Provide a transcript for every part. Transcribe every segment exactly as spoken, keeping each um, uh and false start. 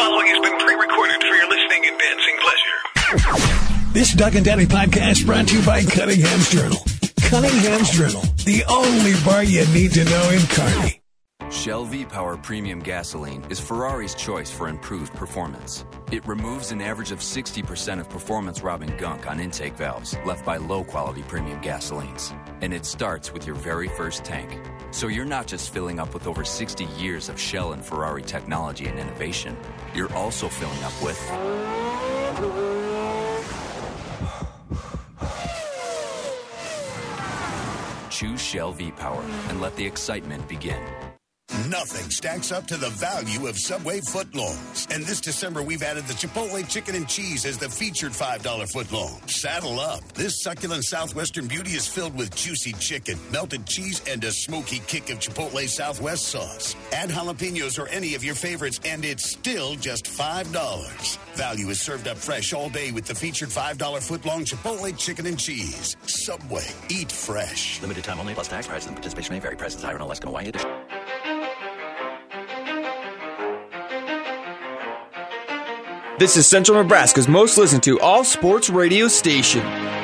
following has been pre-recorded for your listening and dancing pleasure. This Doug and Daddy podcast brought to you by Cunningham's Journal. Cunningham's Journal, the only bar you need to know in Kearney. Shell V-Power Premium Gasoline is Ferrari's choice for improved performance. It removes an average of sixty percent of performance-robbing gunk on intake valves left by low-quality premium gasolines. And it starts with your very first tank. So you're not just filling up with over sixty years of Shell and Ferrari technology and innovation. You're also filling up with... Choose Shell V-Power and let the excitement begin. Nothing stacks up to the value of Subway footlongs. And this December, we've added the Chipotle Chicken and Cheese as the featured five dollar footlong. Saddle up. This succulent Southwestern beauty is filled with juicy chicken, melted cheese, and a smoky kick of Chipotle Southwest sauce. Add jalapenos or any of your favorites, and it's still just five dollars. Value is served up fresh all day with the featured five dollar footlong Chipotle Chicken and Cheese. Subway. Eat fresh. Limited time only, plus tax, prices and participation may vary. Prices higher in Alaska and Hawaii edition. This is Central Nebraska's most listened to all sports radio station.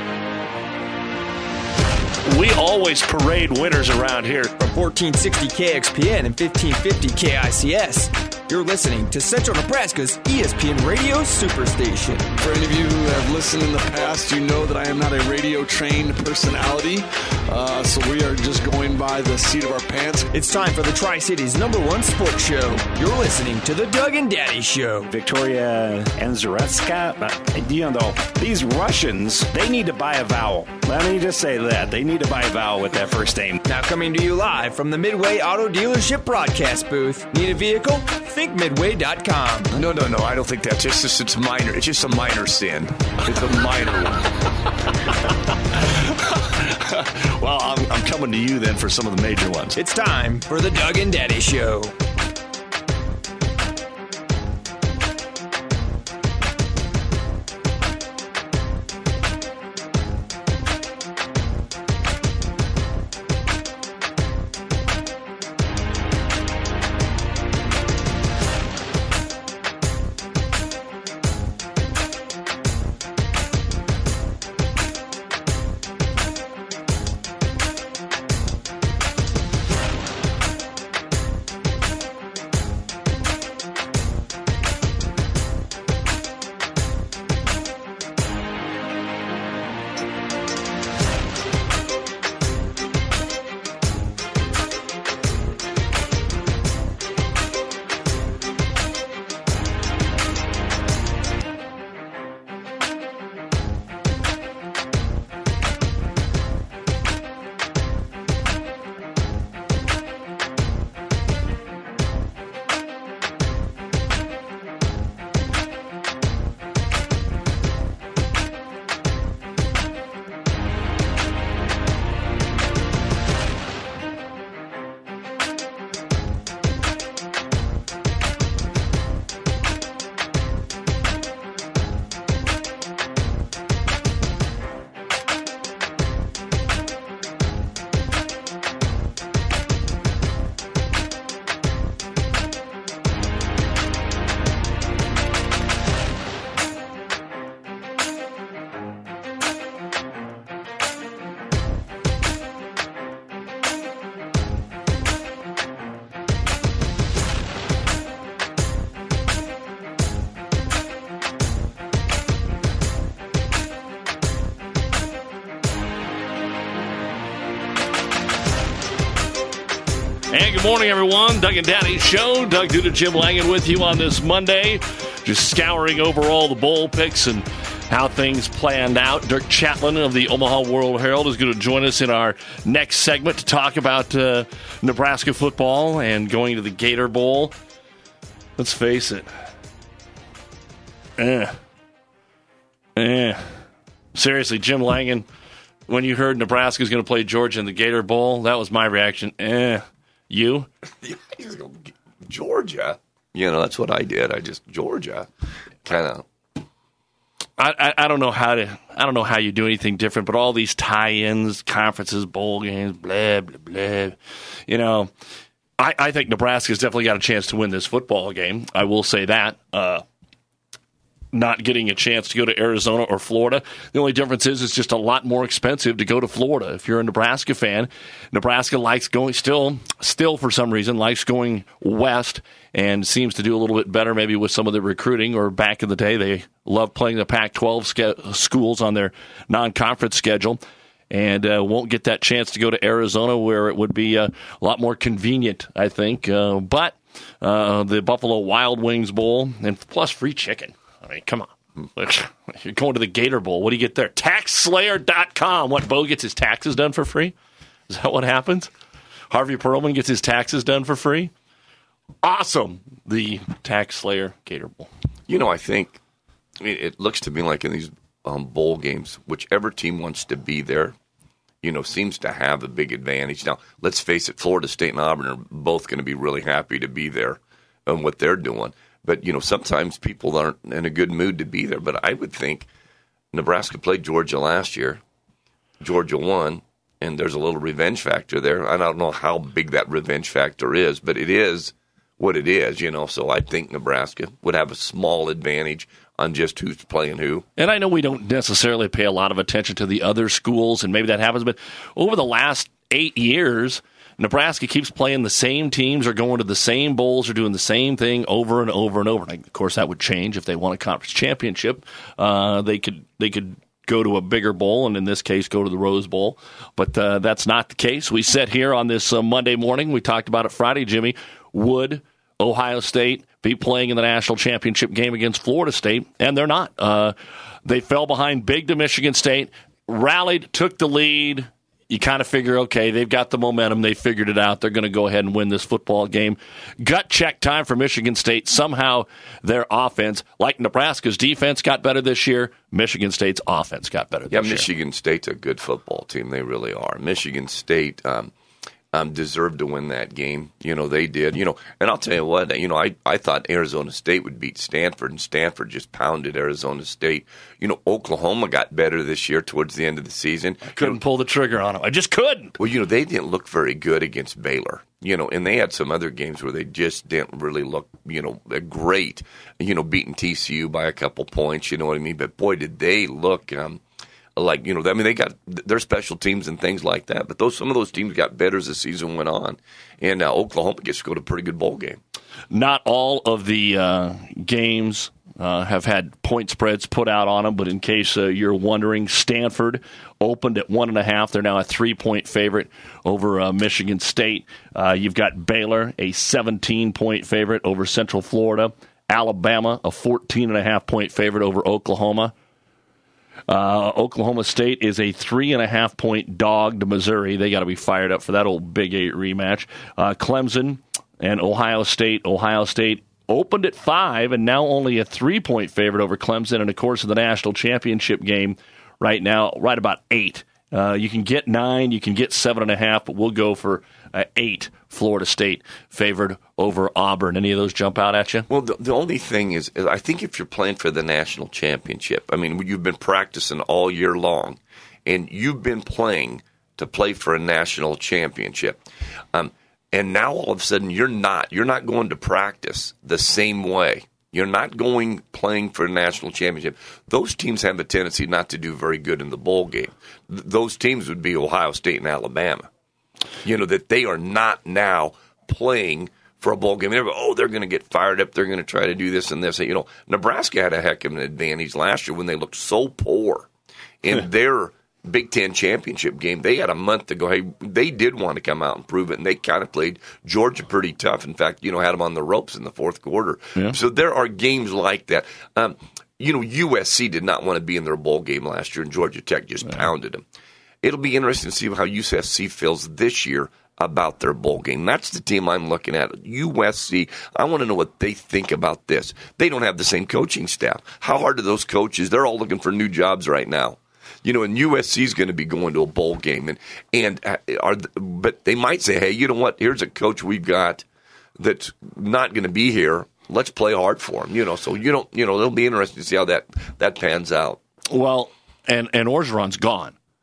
We always parade winners around here. From fourteen sixty K X P N and fifteen fifty K I C S, you're listening to Central Nebraska's E S P N Radio Superstation. For any of you who have listened in the past, you know that I am not a radio-trained personality, uh, so we are just going by the seat of our pants. It's time for the Tri-Cities' number one sports show. You're listening to the Doug and Daddy Show. Victoria Anzaretska, you know, these Russians, they need to buy a vowel. Let me just say that. They need to buy a vowel with that first name. Now coming to you live from the Midway Auto Dealership broadcast booth. Need a vehicle? Think Midway dot com. No, no, no. I don't think that's just, it's minor. It's just a minor sin. It's a minor one. Well, I'm, I'm coming to you then for some of the major ones. It's time for the Doug and Daddy Show. And good morning, everyone. Doug and Daddy Show. Doug Duda, Jim Langen with you on this Monday. Just scouring over all the bowl picks and how things planned out. Dirk Chatlin of the Omaha World Herald is going to join us in our next segment to talk about uh, Nebraska football and going to the Gator Bowl. Let's face it. Eh. Eh. Seriously, Jim Langen, when you heard Nebraska's going to play Georgia in the Gator Bowl, that was my reaction. Eh. You? Georgia? You know, that's what I did. I just, Georgia. Kind of. I, I, I don't know how to, I don't know how you do anything different, but all these tie-ins, conferences, bowl games, blah, blah, blah. You know, I, I think Nebraska's definitely got a chance to win this football game. I will say that. Uh, not getting a chance to go to Arizona or Florida. The only difference is it's just a lot more expensive to go to Florida. If you're a Nebraska fan, Nebraska likes going still, still for some reason, likes going west and seems to do a little bit better maybe with some of the recruiting, or back in the day they loved playing the Pac twelve ske- schools on their non-conference schedule, and uh, won't get that chance to go to Arizona where it would be uh, a lot more convenient, I think. Uh, but uh, the Buffalo Wild Wings Bowl, and plus free chicken. I mean, come on. You're going to the Gator Bowl. What do you get there? tax slayer dot com. What, Bo gets his taxes done for free? Is that what happens? Harvey Perlman gets his taxes done for free? Awesome. The Tax Slayer Gator Bowl. You know, I think, I mean, it looks to me like in these um, bowl games, whichever team wants to be there, you know, seems to have a big advantage. Now, let's face it, Florida State and Auburn are both going to be really happy to be there and what they're doing. But, you know, sometimes people aren't in a good mood to be there. But I would think Nebraska played Georgia last year. Georgia won, and there's a little revenge factor there. I don't know how big that revenge factor is, but it is what it is, you know. So I think Nebraska would have a small advantage on just who's playing who. And I know we don't necessarily pay a lot of attention to the other schools, and maybe that happens, but over the last eight years, Nebraska keeps playing the same teams or going to the same bowls or doing the same thing over and over and over. And of course, that would change if they won a conference championship. Uh, they could they could go to a bigger bowl, and in this case, go to the Rose Bowl. But uh, that's not the case. We sit here on this uh, Monday morning. We talked about it Friday, Jimmy. Would Ohio State be playing in the national championship game against Florida State? And they're not. Uh, they fell behind big to Michigan State, rallied, took the lead. You kind of figure, okay, they've got the momentum. They figured it out. They're going to go ahead and win this football game. Gut check time for Michigan State. Somehow their offense, like Nebraska's defense, got better this year. Michigan State's offense got better this yeah, year. Yeah, Michigan State's a good football team. They really are. Michigan State um, um, deserved to win that game. You know, they did. You know, and I'll tell you what, you know, I, I thought Arizona State would beat Stanford, and Stanford just pounded Arizona State. You know, Oklahoma got better this year towards the end of the season. I couldn't you know, pull the trigger on them. I just couldn't. Well, you know, they didn't look very good against Baylor. You know, and they had some other games where they just didn't really look, you know, great. You know, beating T C U by a couple points, you know what I mean? But, boy, did they look um, like, you know, I mean, they got their special teams and things like that. But those some of those teams got better as the season went on. And uh, Oklahoma gets to go to a pretty good bowl game. Not all of the uh, games Uh, have had point spreads put out on them, but in case uh, you're wondering, Stanford opened at one and a half. They're now a three-point favorite over uh, Michigan State. Uh, you've got Baylor, a seventeen-point favorite over Central Florida. Alabama, a fourteen and a half point favorite over Oklahoma. Uh, Oklahoma State is a three and a half point dog to Missouri. They got to be fired up for that old Big Eight rematch. Uh, Clemson and Ohio State. Ohio State opened at five and now only a three-point favorite over Clemson. And, of course, in the national championship game right now, right about eight. Uh, you can get nine, you can get seven and a half, but we'll go for uh, eight. Florida State favored over Auburn. Any of those jump out at you? Well, the, the only thing is, is, I think if you're playing for the national championship, I mean, you've been practicing all year long, and you've been playing to play for a national championship. Um, And now all of a sudden you're not. You're not going to practice the same way. You're not going playing for a national championship. Those teams have a tendency not to do very good in the bowl game. Th- those teams would be Ohio State and Alabama. You know, that they are not now playing for a bowl game. They're, oh, they're going to get fired up. They're going to try to do this and this. You know, Nebraska had a heck of an advantage last year when they looked so poor in their Big Ten championship game. They had a month to go. Hey, they did want to come out and prove it, and they kind of played Georgia pretty tough. In fact, you know, had them on the ropes in the fourth quarter. Yeah. So there are games like that. Um, you know, U S C did not want to be in their bowl game last year, and Georgia Tech just yeah. pounded them. It'll be interesting to see how U S C feels this year about their bowl game. That's the team I'm looking at. U S C, I want to know what they think about this. They don't have the same coaching staff. How hard are those coaches? They're all looking for new jobs right now. You know, and U S C is going to be going to a bowl game, and and are but they might say, hey, you know what? Here's a coach we've got that's not going to be here. Let's play hard for him. You know, so you don't. You know, it'll be interesting to see how that that pans out. Well, and and Orgeron's gone.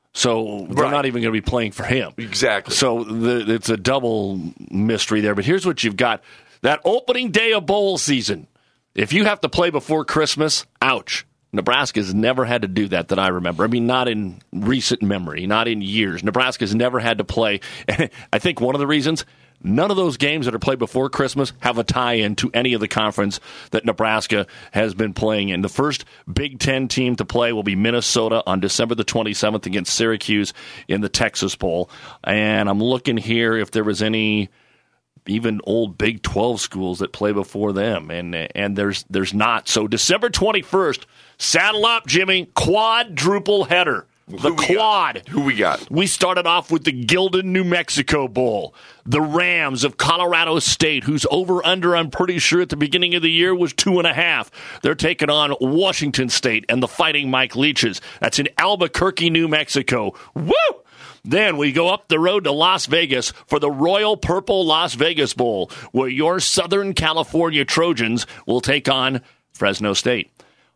So they're Right. not even going to be playing for him. Exactly. So the, it's a double mystery there. But here's what you've got. That opening day of bowl season, if you have to play before Christmas, ouch. Nebraska's never had to do that that I remember. I mean, not in recent memory, not in years. Nebraska's never had to play. And I think one of the reasons, none of those games that are played before Christmas have a tie-in to any of the conference that Nebraska has been playing in. The first Big Ten team to play will be Minnesota on December the twenty-seventh against Syracuse in the Texas Bowl. And I'm looking here if there was any even old Big twelve schools that play before them, and and there's there's not. So December twenty-first, saddle up, Jimmy, quadruple header. The Who we quad. got? Who we got? We started off with the Gildan, New Mexico Bowl. The Rams of Colorado State, whose over-under, I'm pretty sure at the beginning of the year, was two and a half. They're taking on Washington State and the Fighting Mike Leaches. That's in Albuquerque, New Mexico. Woo! Then we go up the road to Las Vegas for the Royal Purple Las Vegas Bowl, where your Southern California Trojans will take on Fresno State.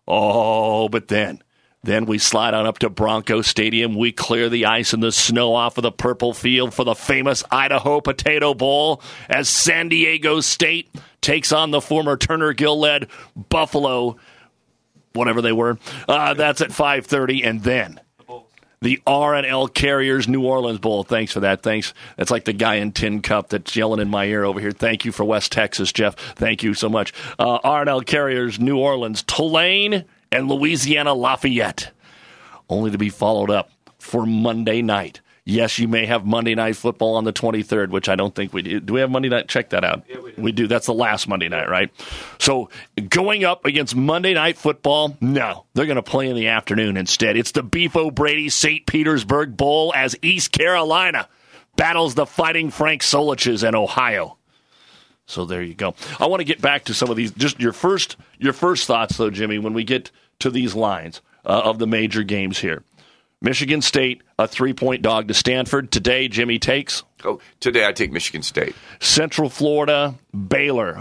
Oh, but then, then we slide on up to Bronco Stadium. We clear the ice and the snow off of the purple field for the famous Idaho Potato Bowl as San Diego State takes on the former Turner-Gill-led Buffalo, whatever they were. Uh, that's at five thirty, and then the R and L Carriers New Orleans Bowl. Thanks for that. Thanks. That's like the guy in Tin Cup that's yelling in my ear over here. Thank you for West Texas, Jeff. Thank you so much. Uh, R and L Carriers New Orleans, Tulane, and Louisiana Lafayette. Only to be followed up for Monday night. Yes, you may have Monday Night Football on the twenty-third, which I don't think we do. Do we have Monday night? Check that out. Yeah, we do. We do. That's the last Monday night, right? So going up against Monday Night Football, no. They're going to play in the afternoon instead. It's the Beef O'Brady Saint Petersburg Bowl as East Carolina battles the Fighting Frank Soliches in Ohio. So there you go. I want to get back to some of these. Just your first, your first thoughts, though, Jimmy, when we get to these lines uh, of the major games here. Michigan State, a three-point dog to Stanford. Today, Jimmy takes? Oh, today I take Michigan State. Central Florida, Baylor.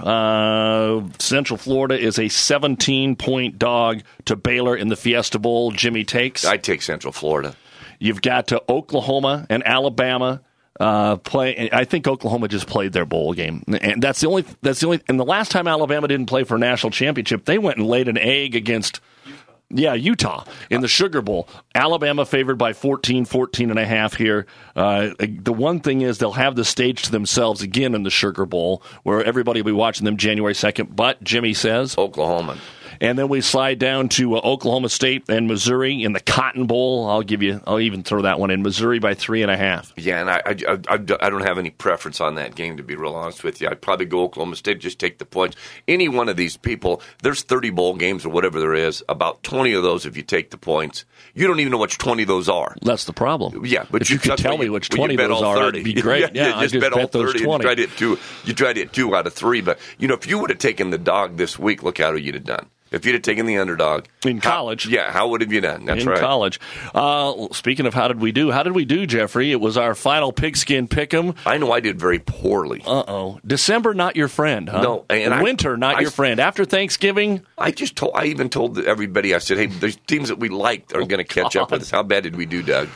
Uh, Central Florida is a seventeen-point dog to Baylor in the Fiesta Bowl. Jimmy takes? I take Central Florida. You've got to Oklahoma and Alabama. Uh, play. I think Oklahoma just played their bowl game, and that's the only. That's the only. And the last time Alabama didn't play for a national championship, they went and laid an egg against. Yeah, Utah in the Sugar Bowl. Alabama favored by fourteen, fourteen and a half here. Uh, the one thing is they'll have the stage to themselves again in the Sugar Bowl, where everybody will be watching them January second. But Jimmy says Oklahoma. And then we slide down to uh, Oklahoma State and Missouri in the Cotton Bowl. I'll give you. I'll even throw that one in. Missouri by three and a half. Yeah, and I, I, I, I don't have any preference on that game, to be real honest with you. I'd probably go Oklahoma State, just take the points. Any one of these people, there's thirty bowl games or whatever there is. About twenty of those, if you take the points, you don't even know which twenty of those are. That's the problem. Yeah, but if you, you could tell me which twenty well, those are, thirty. it'd be great. yeah, yeah, yeah, I just, just bet, bet all those thirty. twenty. You tried to hit two. You tried to hit two out of three. But you know, if you would have taken the dog this week, look how you'd have done. If you'd have taken the underdog. In college. How, yeah, how would have you done? That's in right. In college. Uh, speaking of how did we do, how did we do, Jeffrey? It was our final pigskin pick'em. I know I did very poorly. Uh-oh. December, not your friend, huh? No. And Winter, I, not I, your friend. After Thanksgiving? I just told, I even told everybody, I said, hey, there's teams that we liked are oh, going to catch God. up with us. How bad did we do, Doug?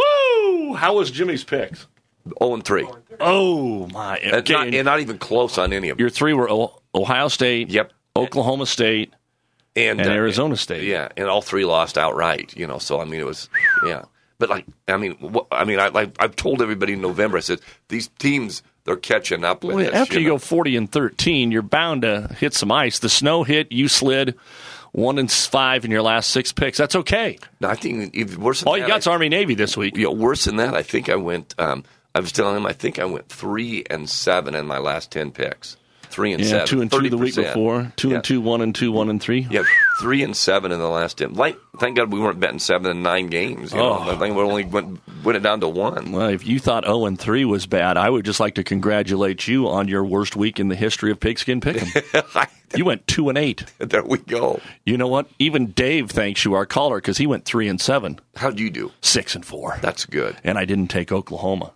Woo! How was Jimmy's picks? oh and three. Oh, my. Okay. And, not, and not even close on any of them. Your three were Ohio State, yep, Oklahoma State, and, and uh, Arizona State. Yeah, and all three lost outright. You know, so I mean, it was yeah. But like, I mean, what, I mean, I like I've told everybody in November. I said these teams they're catching up with well, us. After you, you know? go forty and thirteen, you're bound to hit some ice. The snow hit, you slid one and five in your last six picks. That's okay. No, I think even worse. Than all that, you got's I, Army Navy this week. Yeah, worse than that. I think I went. Um, I was telling him I think I went three and seven in my last ten picks. Three and yeah, seven. two and two the week before. Two yeah. and two, one and two, one and three. Yeah, three and seven in the last ten. Like, thank God we weren't betting seven and nine games. You oh. know? I think we only went went it down to one. Well, if you thought zero and three was bad, I would just like to congratulate you on your worst week in the history of Pigskin Pick'em. You went two and eight. There we go. You know what? Even Dave thanks you, our caller, because he went three and seven. How'd you do? Six and four. That's good. And I didn't take Oklahoma.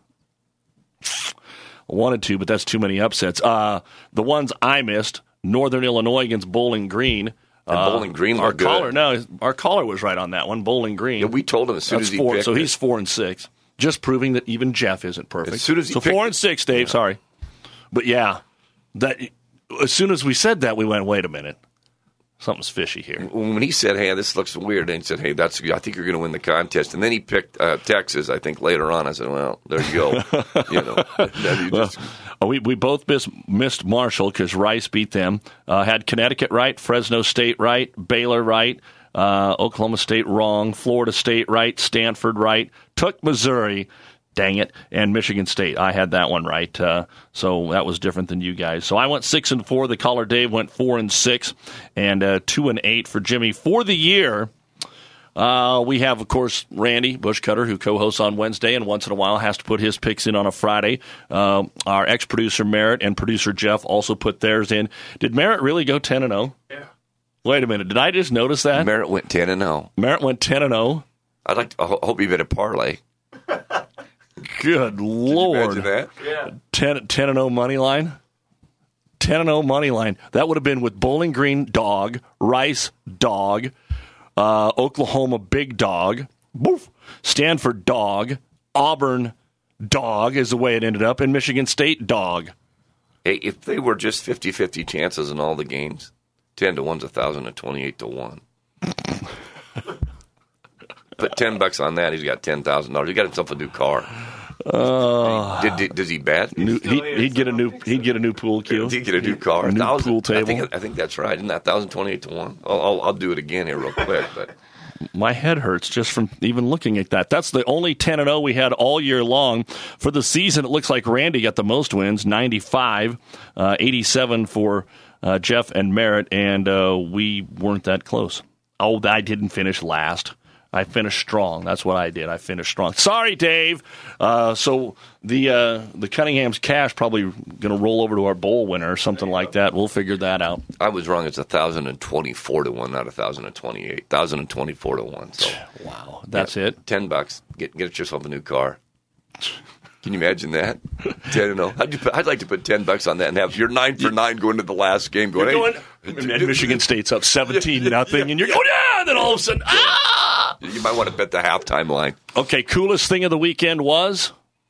I wanted to, but that's too many upsets. Uh, the ones I missed, Northern Illinois against Bowling Green. And Uh, Bowling Green our looked good. caller, no, our caller was right on that one. Bowling Green. Yeah, we told him as soon That's as he four, picked so it. he's four and six, just proving that even Jeff isn't perfect. As soon as he so picked four it- and six, Dave. Sorry, but yeah, that as soon as we said that, we went, wait a minute, something's fishy here. When he said, "Hey, this looks weird," and he said, "Hey, that's I think you're going to win the contest," and then he picked uh, Texas. I think later on, I said, "Well, there you go." you know, then you just, well, we we both missed, missed Marshall because Rice beat them. Uh, had Connecticut right, Fresno State right, Baylor right, uh, Oklahoma State wrong, Florida State right, Stanford right, took Missouri. Dang it, and Michigan State. I had that one right, uh, so that was different than you guys. So I went six and four. The caller Dave went four and six, and uh, two and eight for Jimmy for the year. Uh, we have, of course, Randy Bushcutter, who co-hosts on Wednesday and once in a while has to put his picks in on a Friday. Uh, our ex-producer Merritt and producer Jeff also put theirs in. Did Merritt really go ten and oh? Yeah. Wait a minute. Did I just notice that? Merritt went ten and oh. Merritt went ten and oh. I'd like to, I ho- hope he bet a parlay. Good Lord. Imagine that. Yeah. ten, ten and oh money line. ten and oh money line. That would have been with Bowling Green dog, Rice dog, uh, Oklahoma big dog, boof, Stanford dog, Auburn dog is the way it ended up, and Michigan State dog. Hey, if they were just fifty-fifty chances in all the games, ten to one's one thousand twenty-eight to one. Put ten bucks on that, he's got ten thousand dollars. He got himself a new car. Uh, did, did, does he bet? New, he, he'd get a new. He'd get a new pool cue. Did he get a new car? A new thousand, pool table. I think, I think that's right. Isn't that thousand twenty-eight to one? I'll, I'll, I'll do it again here real quick. But my head hurts just from even looking at that. That's the only ten and oh we had all year long. For the season, it looks like Randy got the most wins, ninety-five, uh, eighty-seven for uh, Jeff and Merritt, and uh, we weren't that close. Oh, I didn't finish last. I finished strong. That's what I did. I finished strong. Sorry, Dave. Uh, so the uh, the Cunningham's cash probably going to roll over to our bowl winner or something like that. We'll figure that out. I was wrong. It's one thousand twenty-four to one, not one thousand twenty-eight. one thousand twenty-four to one. So wow, that's yeah, it. Ten bucks. Get get yourself a new car. Can you imagine that? ten and oh. I'd, put, I'd like to put ten bucks on that and have your nine for nine going to the last game. Going, you're hey, going and Michigan State's up seventeen nothing, and you're going, yeah, and then all of a sudden, ah! You might want to bet the halftime line. Okay, coolest thing of the weekend was,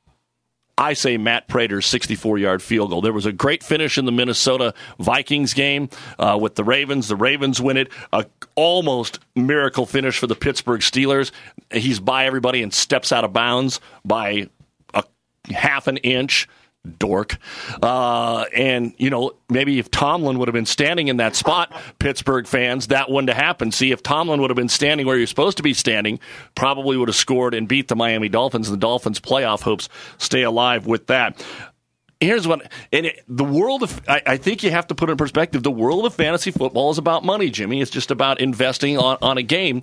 I say Matt Prater's sixty-four-yard field goal. There was a great finish in the Minnesota Vikings game uh, with the Ravens. The Ravens win it. A almost miracle finish for the Pittsburgh Steelers. He's by everybody and steps out of bounds by a half an inch. Dork. Uh, and, you know, maybe if Tomlin would have been standing in that spot, Pittsburgh fans, that wouldn't have happened. See, if Tomlin would have been standing where you're supposed to be standing, probably would have scored and beat the Miami Dolphins. The Dolphins' playoff hopes stay alive with that. Here's what, and it, the world of, I, I think you have to put it in perspective, the world of fantasy football is about money, Jimmy. It's just about investing on, on a game.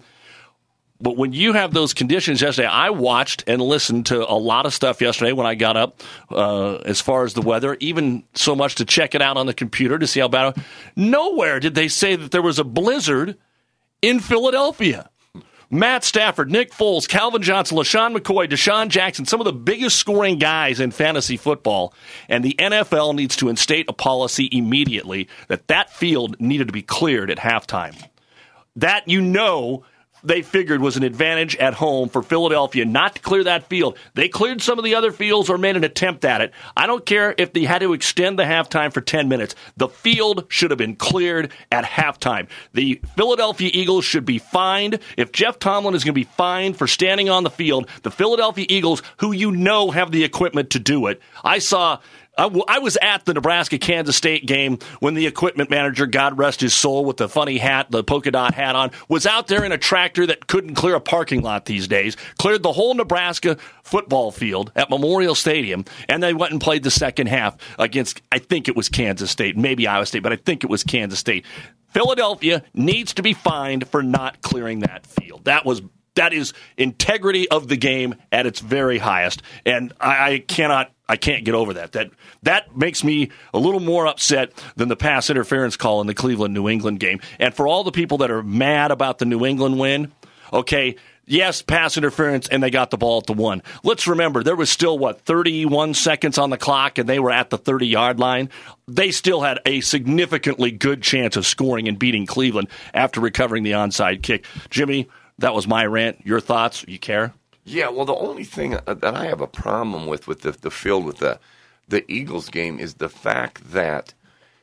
But when you have those conditions yesterday, I watched and listened to a lot of stuff yesterday when I got up uh, as far as the weather, even so much to check it out on the computer to see how bad it was. Nowhere did they say that there was a blizzard in Philadelphia. Matt Stafford, Nick Foles, Calvin Johnson, LaShawn McCoy, Deshaun Jackson, some of the biggest scoring guys in fantasy football. And the N F L needs to instate a policy immediately that that field needed to be cleared at halftime. That, you know, they figured was an advantage at home for Philadelphia not to clear that field. They cleared some of the other fields or made an attempt at it. I don't care if they had to extend the halftime for ten minutes. The field should have been cleared at halftime. The Philadelphia Eagles should be fined. If Jeff Tomlin is going to be fined for standing on the field, the Philadelphia Eagles, who you know have the equipment to do it. I saw... I, w- I was at the Nebraska-Kansas State game when the equipment manager, God rest his soul, with the funny hat, the polka dot hat on, was out there in a tractor that couldn't clear a parking lot these days, cleared the whole Nebraska football field at Memorial Stadium, and they went and played the second half against, I think it was Kansas State, maybe Iowa State, but I think it was Kansas State. Philadelphia needs to be fined for not clearing that field. That was That is integrity of the game at its very highest, and I, I cannot, I can't get over that. That that makes me a little more upset than the pass interference call in the Cleveland New England game. And for all the people that are mad about the New England win, okay, Yes, pass interference, and they got the ball at the one. Let's remember, there was still, what, thirty-one seconds on the clock, and they were at the thirty-yard line. They still had a significantly good chance of scoring and beating Cleveland after recovering the onside kick. Jimmy, that was my rant. Your thoughts? You care? Yeah, well, the only thing that I have a problem with with the, the field with the, the Eagles game is the fact that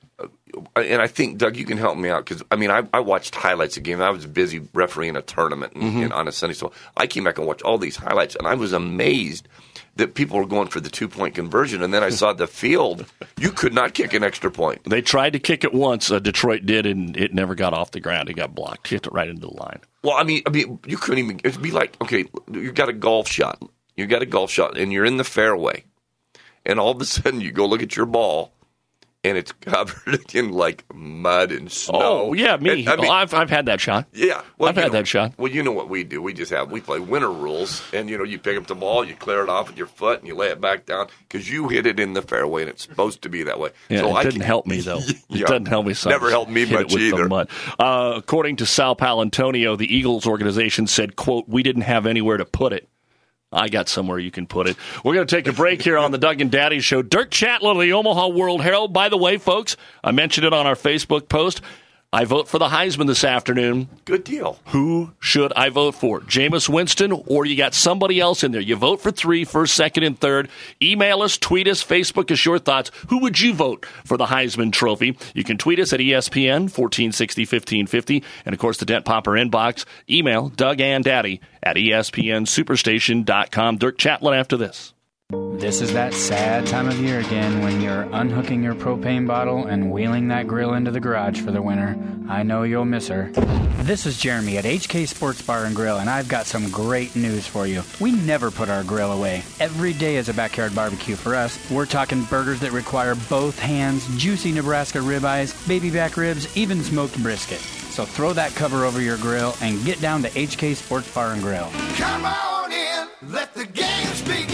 and I think, Doug, you can help me out because, I mean, I, I watched highlights of the game. I was busy refereeing a tournament and, Mm-hmm. and on a Sunday, so I came back and watched all these highlights, and I was amazed that people were going for the two-point conversion, and then I saw the field. You could not kick an extra point. They tried to kick it once, uh, Detroit did, and it never got off the ground. It got blocked. Hit it right into the line. Well, I mean, I mean, you couldn't even – it'd be like, okay, you got a golf shot. You got a golf shot, and you're in the fairway, and all of a sudden you go look at your ball, and it's covered in like mud and snow. Oh, yeah, me. And, I mean, well, I've I've had that shot. Yeah. Well, I've had know, that shot. Well, you know what we do. We just have, we play winter rules, and, you know, you pick up the ball, you clear it off with your foot, and you lay it back down because you hit it in the fairway, and it's supposed to be that way. Yeah, so it I didn't can, help me, though. It yeah, doesn't help me. So never helped me hit much it with either. The mud. Uh, according to Sal Palantonio, the Eagles organization said, quote, we didn't have anywhere to put it. I got somewhere you can put it. We're going to take a break here on the Doug and Daddy Show. Dirk Chatelain of the Omaha World Herald. By the way, folks, I mentioned it on our Facebook post. I vote for the Heisman this afternoon. Good deal. Who should I vote for? Jameis Winston, or you got somebody else in there? You vote for three, first, second, and third. Email us, tweet us, Facebook us your thoughts. Who would you vote for the Heisman Trophy? You can tweet us at E S P N fourteen sixty, fifteen fifty. And, of course, the Dent Popper inbox. Email Doug and Daddy at E S P N superstation dot com. Dirk Chatelain after this. This is that sad time of year again when you're unhooking your propane bottle and wheeling that grill into the garage for the winter. I know you'll miss her. This is Jeremy at H K Sports Bar and Grill, and I've got some great news for you. We never put our grill away. Every day is a backyard barbecue for us. We're talking burgers that require both hands, juicy Nebraska ribeyes, baby back ribs, even smoked brisket. So throw that cover over your grill and get down to H K Sports Bar and Grill. Come on in, let the games begin.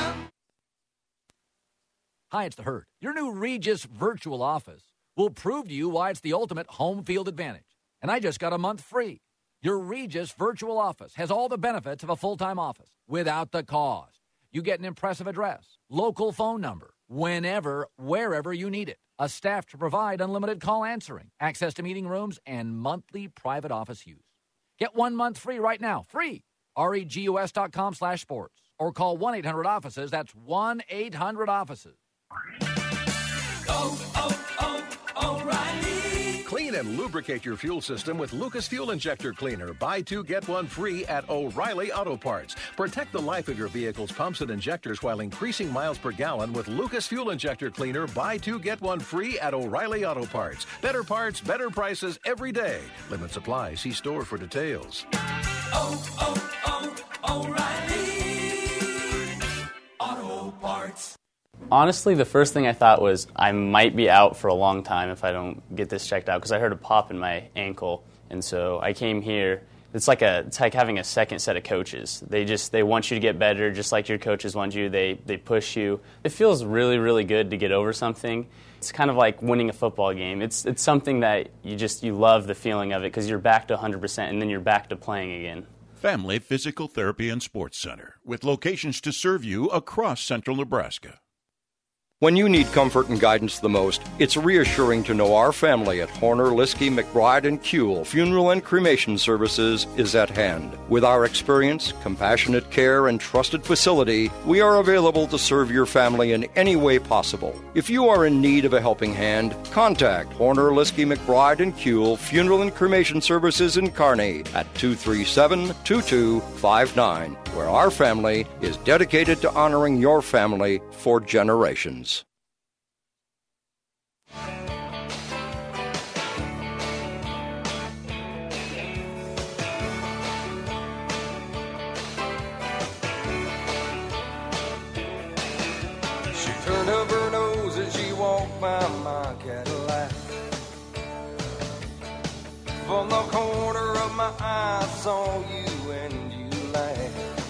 Hi, it's The Herd. Your new Regis virtual office will prove to you why it's the ultimate home field advantage. And I just got a month free. Your Regis virtual office has all the benefits of a full-time office without the cost. You get an impressive address, local phone number, whenever, wherever you need it, a staff to provide unlimited call answering, access to meeting rooms, and monthly private office use. Get one month free right now. Free. regus dot com slash sports. Or call one eight hundred offices. That's one eight hundred offices. Oh, oh, oh, O'Reilly. Clean and lubricate your fuel system with Lucas Fuel Injector Cleaner. Buy two, get one free at O'Reilly Auto Parts. Protect the life of your vehicle's pumps and injectors while increasing miles per gallon with Lucas Fuel Injector Cleaner. Buy two, get one free at O'Reilly Auto Parts. Better parts, better prices every day. Limit supply. See store for details. Oh, oh, oh, O'Reilly Auto Parts. Honestly, the first thing I thought was I might be out for a long time if I don't get this checked out because I heard a pop in my ankle, and so I came here. It's like a it's like having a second set of coaches. They just they want you to get better, just like your coaches want you. They they push you. It feels really really good to get over something. It's kind of like winning a football game. It's it's something that you just you love the feeling of it because you're back to one hundred percent and then you're back to playing again. Family Physical Therapy and Sports Center with locations to serve you across central Nebraska. When you need comfort and guidance the most, it's reassuring to know our family at Horner, Liskey, McBride, and Kuehl Funeral and Cremation Services is at hand. With our experience, compassionate care, and trusted facility, we are available to serve your family in any way possible. If you are in need of a helping hand, contact Horner, Liskey, McBride, and Kuehl Funeral and Cremation Services in Kearney at two three seven, two two five nine, where our family is dedicated to honoring your family for generations. She turned up her nose as she walked by my Cadillac. From the corner of my eye, I saw you and you laughed.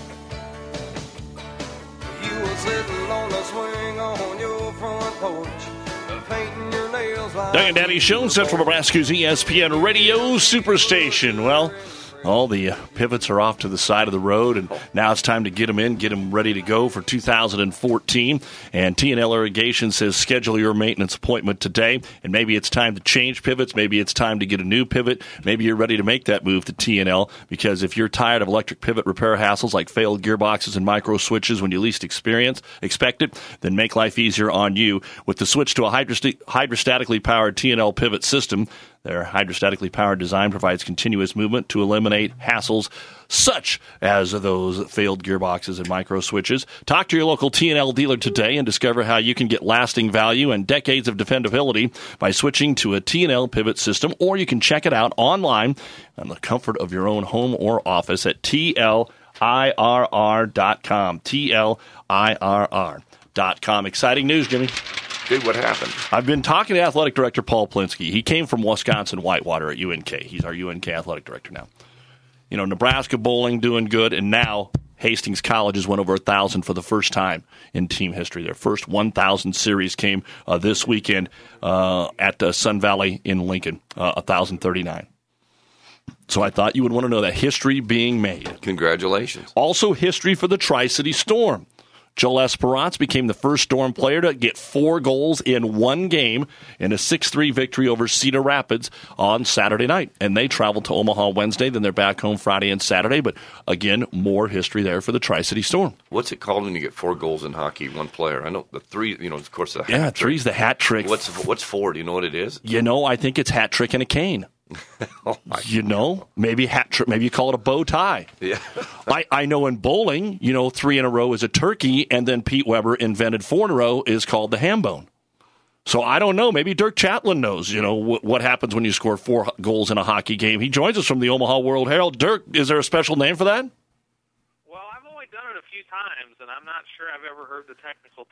You were sitting on the swing on your front porch, painting your nails like... Doug and Daddy Show, Central Nebraska's E S P N Radio Superstation. Well, All the uh, pivots are off to the side of the road, and now it's time to get them in, get them ready to go for two thousand fourteen. And T and L Irrigation says schedule your maintenance appointment today, and maybe it's time to change pivots. Maybe it's time to get a new pivot. Maybe you're ready to make that move to T and L, because if you're tired of electric pivot repair hassles like failed gearboxes and micro switches when you least experience expect it, then make life easier on you with the switch to a hydrost- hydrostatically powered T and L pivot system. Their hydrostatically powered design provides continuous movement to eliminate hassles such as those failed gearboxes and micro switches. Talk to your local T and L dealer today and discover how you can get lasting value and decades of dependability by switching to a T and L pivot system, or you can check it out online on the comfort of your own home or office at T L I R R dot com. T L I R R dot com. Exciting news, Jimmy. Dude, what happened? I've been talking to athletic director Paul Plinsky. He came from Wisconsin Whitewater at U N K. He's our U N K athletic director now. You know, Nebraska bowling doing good, and now Hastings College has went over one thousand for the first time in team history. Their first one thousand series came uh, this weekend uh, at uh, Sun Valley in Lincoln, uh, one thousand thirty-nine. So I thought you would want to know that history being made. Congratulations. Also history for the Tri-City Storm. Joel Esperance became the first Storm player to get four goals in one game in a six three victory over Cedar Rapids on Saturday night. And they traveled to Omaha Wednesday, then they're back home Friday and Saturday. But again, more history there for the Tri-City Storm. What's it called when you get four goals in hockey, one player? I know the three, you know, of course, the hat Yeah, trick. three's the hat trick. What's what's four? Do you know what it is? You know, I think it's hat trick and a cane. oh you know, maybe hat trick, maybe you call it a bow tie. Yeah. I, I know in bowling, you know, three in a row is a turkey, and then Pete Weber invented four in a row is called the ham bone. So I don't know. Maybe Dirk Chatlin knows, you know, what, what happens when you score four goals in a hockey game. He joins us from the Omaha World Herald. Dirk, is there a special name for that? Well, I've only done it a few times, and I'm not sure I've ever heard the technical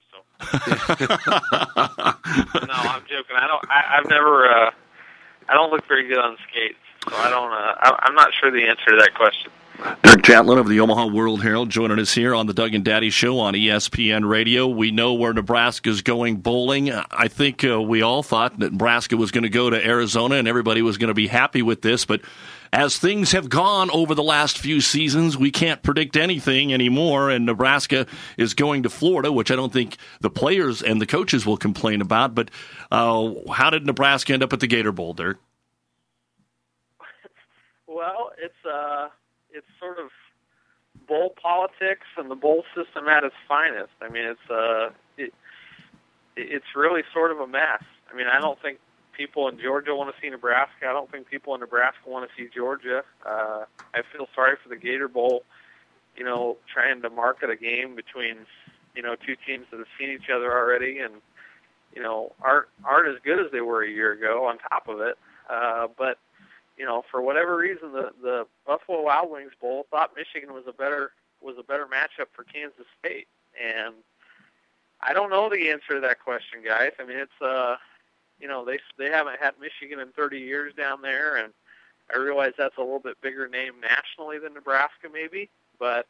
term. So no, I'm joking. I don't. I, I've never. Uh, I don't look very good on skates, so I don't. Uh, I, I'm not sure the answer to that question. Dirk Chatlin of the Omaha World Herald joining us here on the Doug and Daddy Show on E S P N Radio. We know where Nebraska's going bowling. I think uh, we all thought that Nebraska was going to go to Arizona and everybody was going to be happy with this, but as things have gone over the last few seasons, we can't predict anything anymore, and Nebraska is going to Florida, which I don't think the players and the coaches will complain about. But uh, how did Nebraska end up at the Gator Bowl, Dirk? Well, it's uh, it's sort of bowl politics and the bowl system at its finest. I mean, it's uh, it, it's really sort of a mess. I mean, I don't think people in Georgia want to see Nebraska. I don't think people in Nebraska want to see Georgia. Uh, I feel sorry for the Gator Bowl, you know, trying to market a game between, you know, two teams that have seen each other already and, you know, aren't, aren't as good as they were a year ago on top of it. Uh, but, you know, for whatever reason, the, the Buffalo Wild Wings Bowl thought Michigan was a better was a better matchup for Kansas State. And I don't know the answer to that question, guys. I mean, it's uh, you know, they they haven't had Michigan in thirty years down there, and I realize that's a little bit bigger name nationally than Nebraska, maybe. But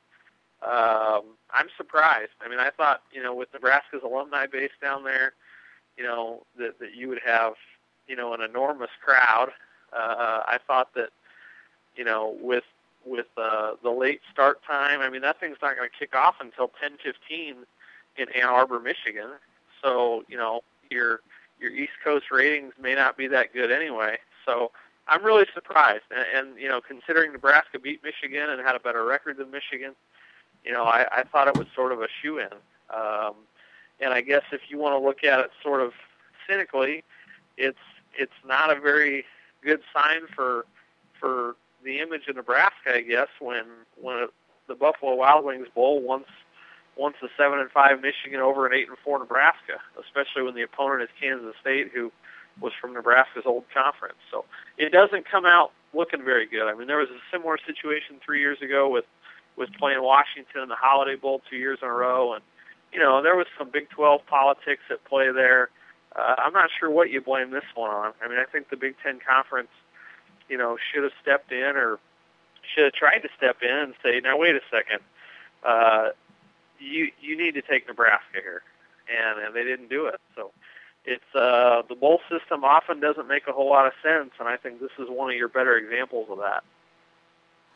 um, I'm surprised. I mean, I thought, you know, with Nebraska's alumni base down there, you know, that that you would have, you know, an enormous crowd. Uh, I thought that, you know, with with uh, the late start time, I mean, that thing's not going to kick off until ten fifteen in Ann Arbor, Michigan. So, you know, your your East Coast ratings may not be that good anyway. So I'm really surprised. And, and you know, considering Nebraska beat Michigan and had a better record than Michigan, you know, I, I thought it was sort of a shoe-in. Um, and I guess if you want to look at it sort of cynically, it's it's not a very good sign for for the image of Nebraska, I guess, when when it, the Buffalo Wild Wings Bowl once once a seven and five Michigan over an eight and four Nebraska, especially when the opponent is Kansas State, who was from Nebraska's old conference. So it doesn't come out looking very good. I mean, there was a similar situation three years ago with with playing Washington in the Holiday Bowl two years in a row, and you know there was some Big twelve politics at play there. Uh, I'm not sure what you blame this one on. I mean, I think the Big Ten Conference, you know, should have stepped in or should have tried to step in and say, now, wait a second, uh, you you need to take Nebraska here. And, and they didn't do it. So it's uh, the bowl system often doesn't make a whole lot of sense, and I think this is one of your better examples of that.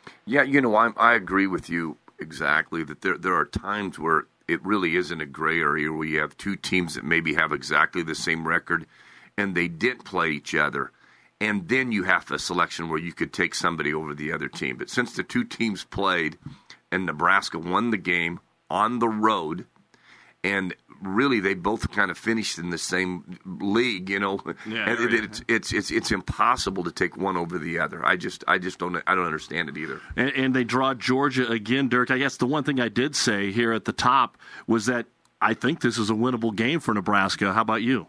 Yeah, you know, I I agree with you exactly that there there are times where it really isn't a gray area where you have two teams that maybe have exactly the same record and they didn't play each other. And then you have a selection where you could take somebody over the other team. But since the two teams played and Nebraska won the game on the road, and really they both kind of finished in the same league, you know, Yeah, and it, right. it's, it's it's it's impossible to take one over the other. I just I just don't I don't understand it either. And, and they draw Georgia again, Dirk. I guess the one thing I did say here at the top was that I think this is a winnable game for Nebraska. How about you?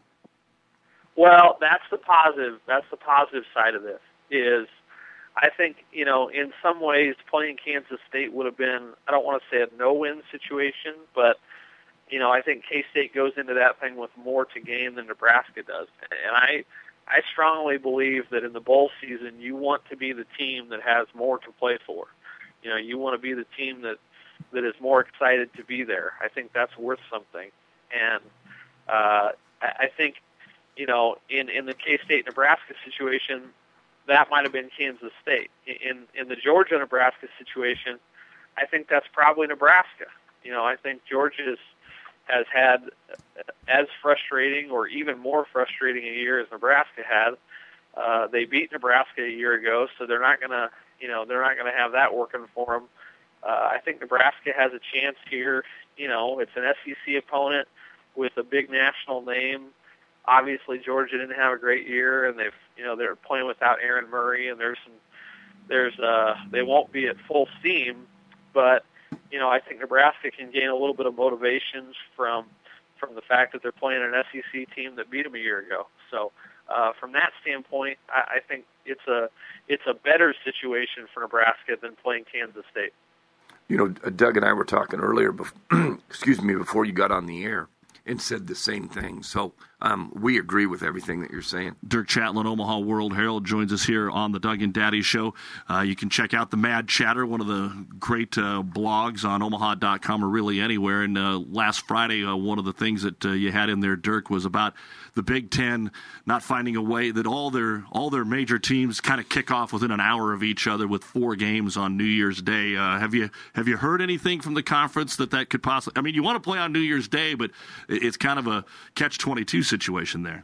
Well, that's the positive. That's the positive side of this. Is I think you know in some ways playing Kansas State would have been, I don't want to say a no-win situation, but you know I think K-State goes into that thing with more to gain than Nebraska does, and I I strongly believe that in the bowl season you want to be the team that has more to play for. You know you want to be the team that that is more excited to be there. I think that's worth something, and uh, I, I think. You know, in, in the K-State Nebraska situation, that might have been Kansas State. In in the Georgia Nebraska situation, I think that's probably Nebraska. You know, I think Georgia is, has had as frustrating or even more frustrating a year as Nebraska had. Uh, they beat Nebraska a year ago, so they're not gonna, you know, they're not gonna have that working for them. Uh, I think Nebraska has a chance here. You know, it's an S E C opponent with a big national name. Obviously, Georgia didn't have a great year, and they've, you know, they're playing without Aaron Murray, and there's some, there's, uh, they won't be at full steam, but, you know, I think Nebraska can gain a little bit of motivation from, from the fact that they're playing an S E C team that beat them a year ago. So, uh, from that standpoint, I, I think it's a, it's a better situation for Nebraska than playing Kansas State. You know, Doug and I were talking earlier, before, excuse me, before you got on the air, and said the same thing. So um, we agree with everything that you're saying. Dirk Chatelain, Omaha World Herald, joins us here on the Doug and Daddy Show. Uh, you can check out the Mad Chatter, one of the great uh, blogs on omaha dot com or really anywhere. And uh, last Friday, uh, one of the things that uh, you had in there, Dirk, was about the Big Ten not finding a way that all their all their major teams kind of kick off within an hour of each other with four games on New Year's Day. Uh, have you have you heard anything from the conference that that could possibly? I mean, you want to play on New Year's Day, but it's kind of a catch twenty-two situation there.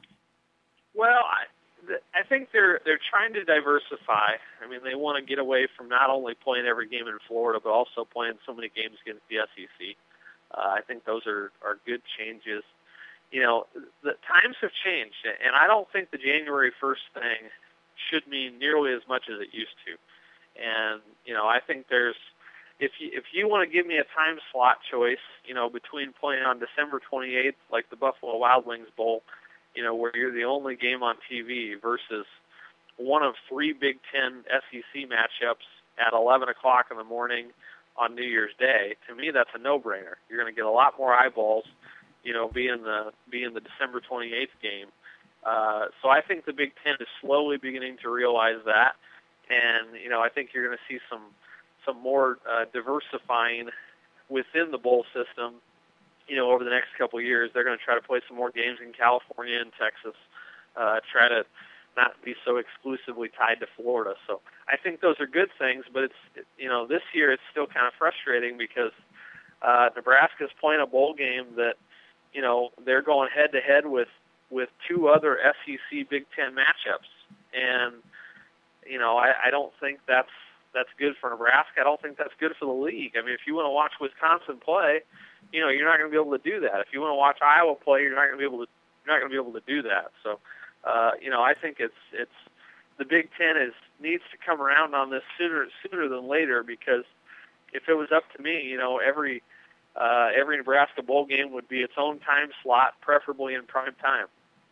Well, I, I think they're they're trying to diversify. I mean, they want to get away from not only playing every game in Florida, but also playing so many games against the S E C. Uh, I think those are, are good changes. You know, the times have changed, and I don't think the January first thing should mean nearly as much as it used to. And, you know, I think there's, if you, if you want to give me a time slot choice, you know, between playing on December twenty-eighth, like the Buffalo Wild Wings Bowl, you know, where you're the only game on T V, versus one of three Big Ten S E C matchups at eleven o'clock in the morning on New Year's Day, to me that's a no-brainer. You're going to get a lot more eyeballs, you know, being the being the December twenty-eighth game. Uh, so I think the Big Ten is slowly beginning to realize that, and you know, I think you're going to see some some more uh, diversifying within the bowl system. You know, over the next couple of years, they're going to try to play some more games in California and Texas, uh, try to not be so exclusively tied to Florida. So I think those are good things, but it's, you know, this year it's still kind of frustrating because uh, Nebraska's playing a bowl game that, you know, they're going head to head with with two other S E C Big Ten matchups, and you know, I, I don't think that's that's good for Nebraska. I don't think that's good for the league. I mean, if you want to watch Wisconsin play, you know, you're not going to be able to do that. If you want to watch Iowa play, you're not going to be able to you're not going to be able to do that. So, uh, you know, I think it's it's the Big Ten is needs to come around on this sooner sooner than later, because if it was up to me, you know, every uh, every Nebraska bowl game would be its own time slot, preferably in prime time.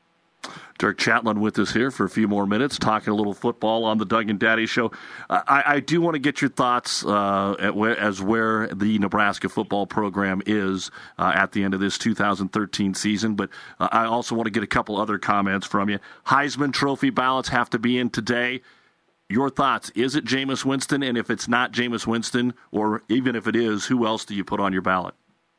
Dirk Chatelain with us here for a few more minutes, talking a little football on the Doug and Daddy Show. Uh, I, I do want to get your thoughts uh, at where, as where the Nebraska football program is uh, at the end of this two thousand thirteen season, but uh, I also want to get a couple other comments from you. Heisman Trophy ballots have to be in today. Your thoughts? Is it Jameis Winston? And if it's not Jameis Winston, or even if it is, who else do you put on your ballot?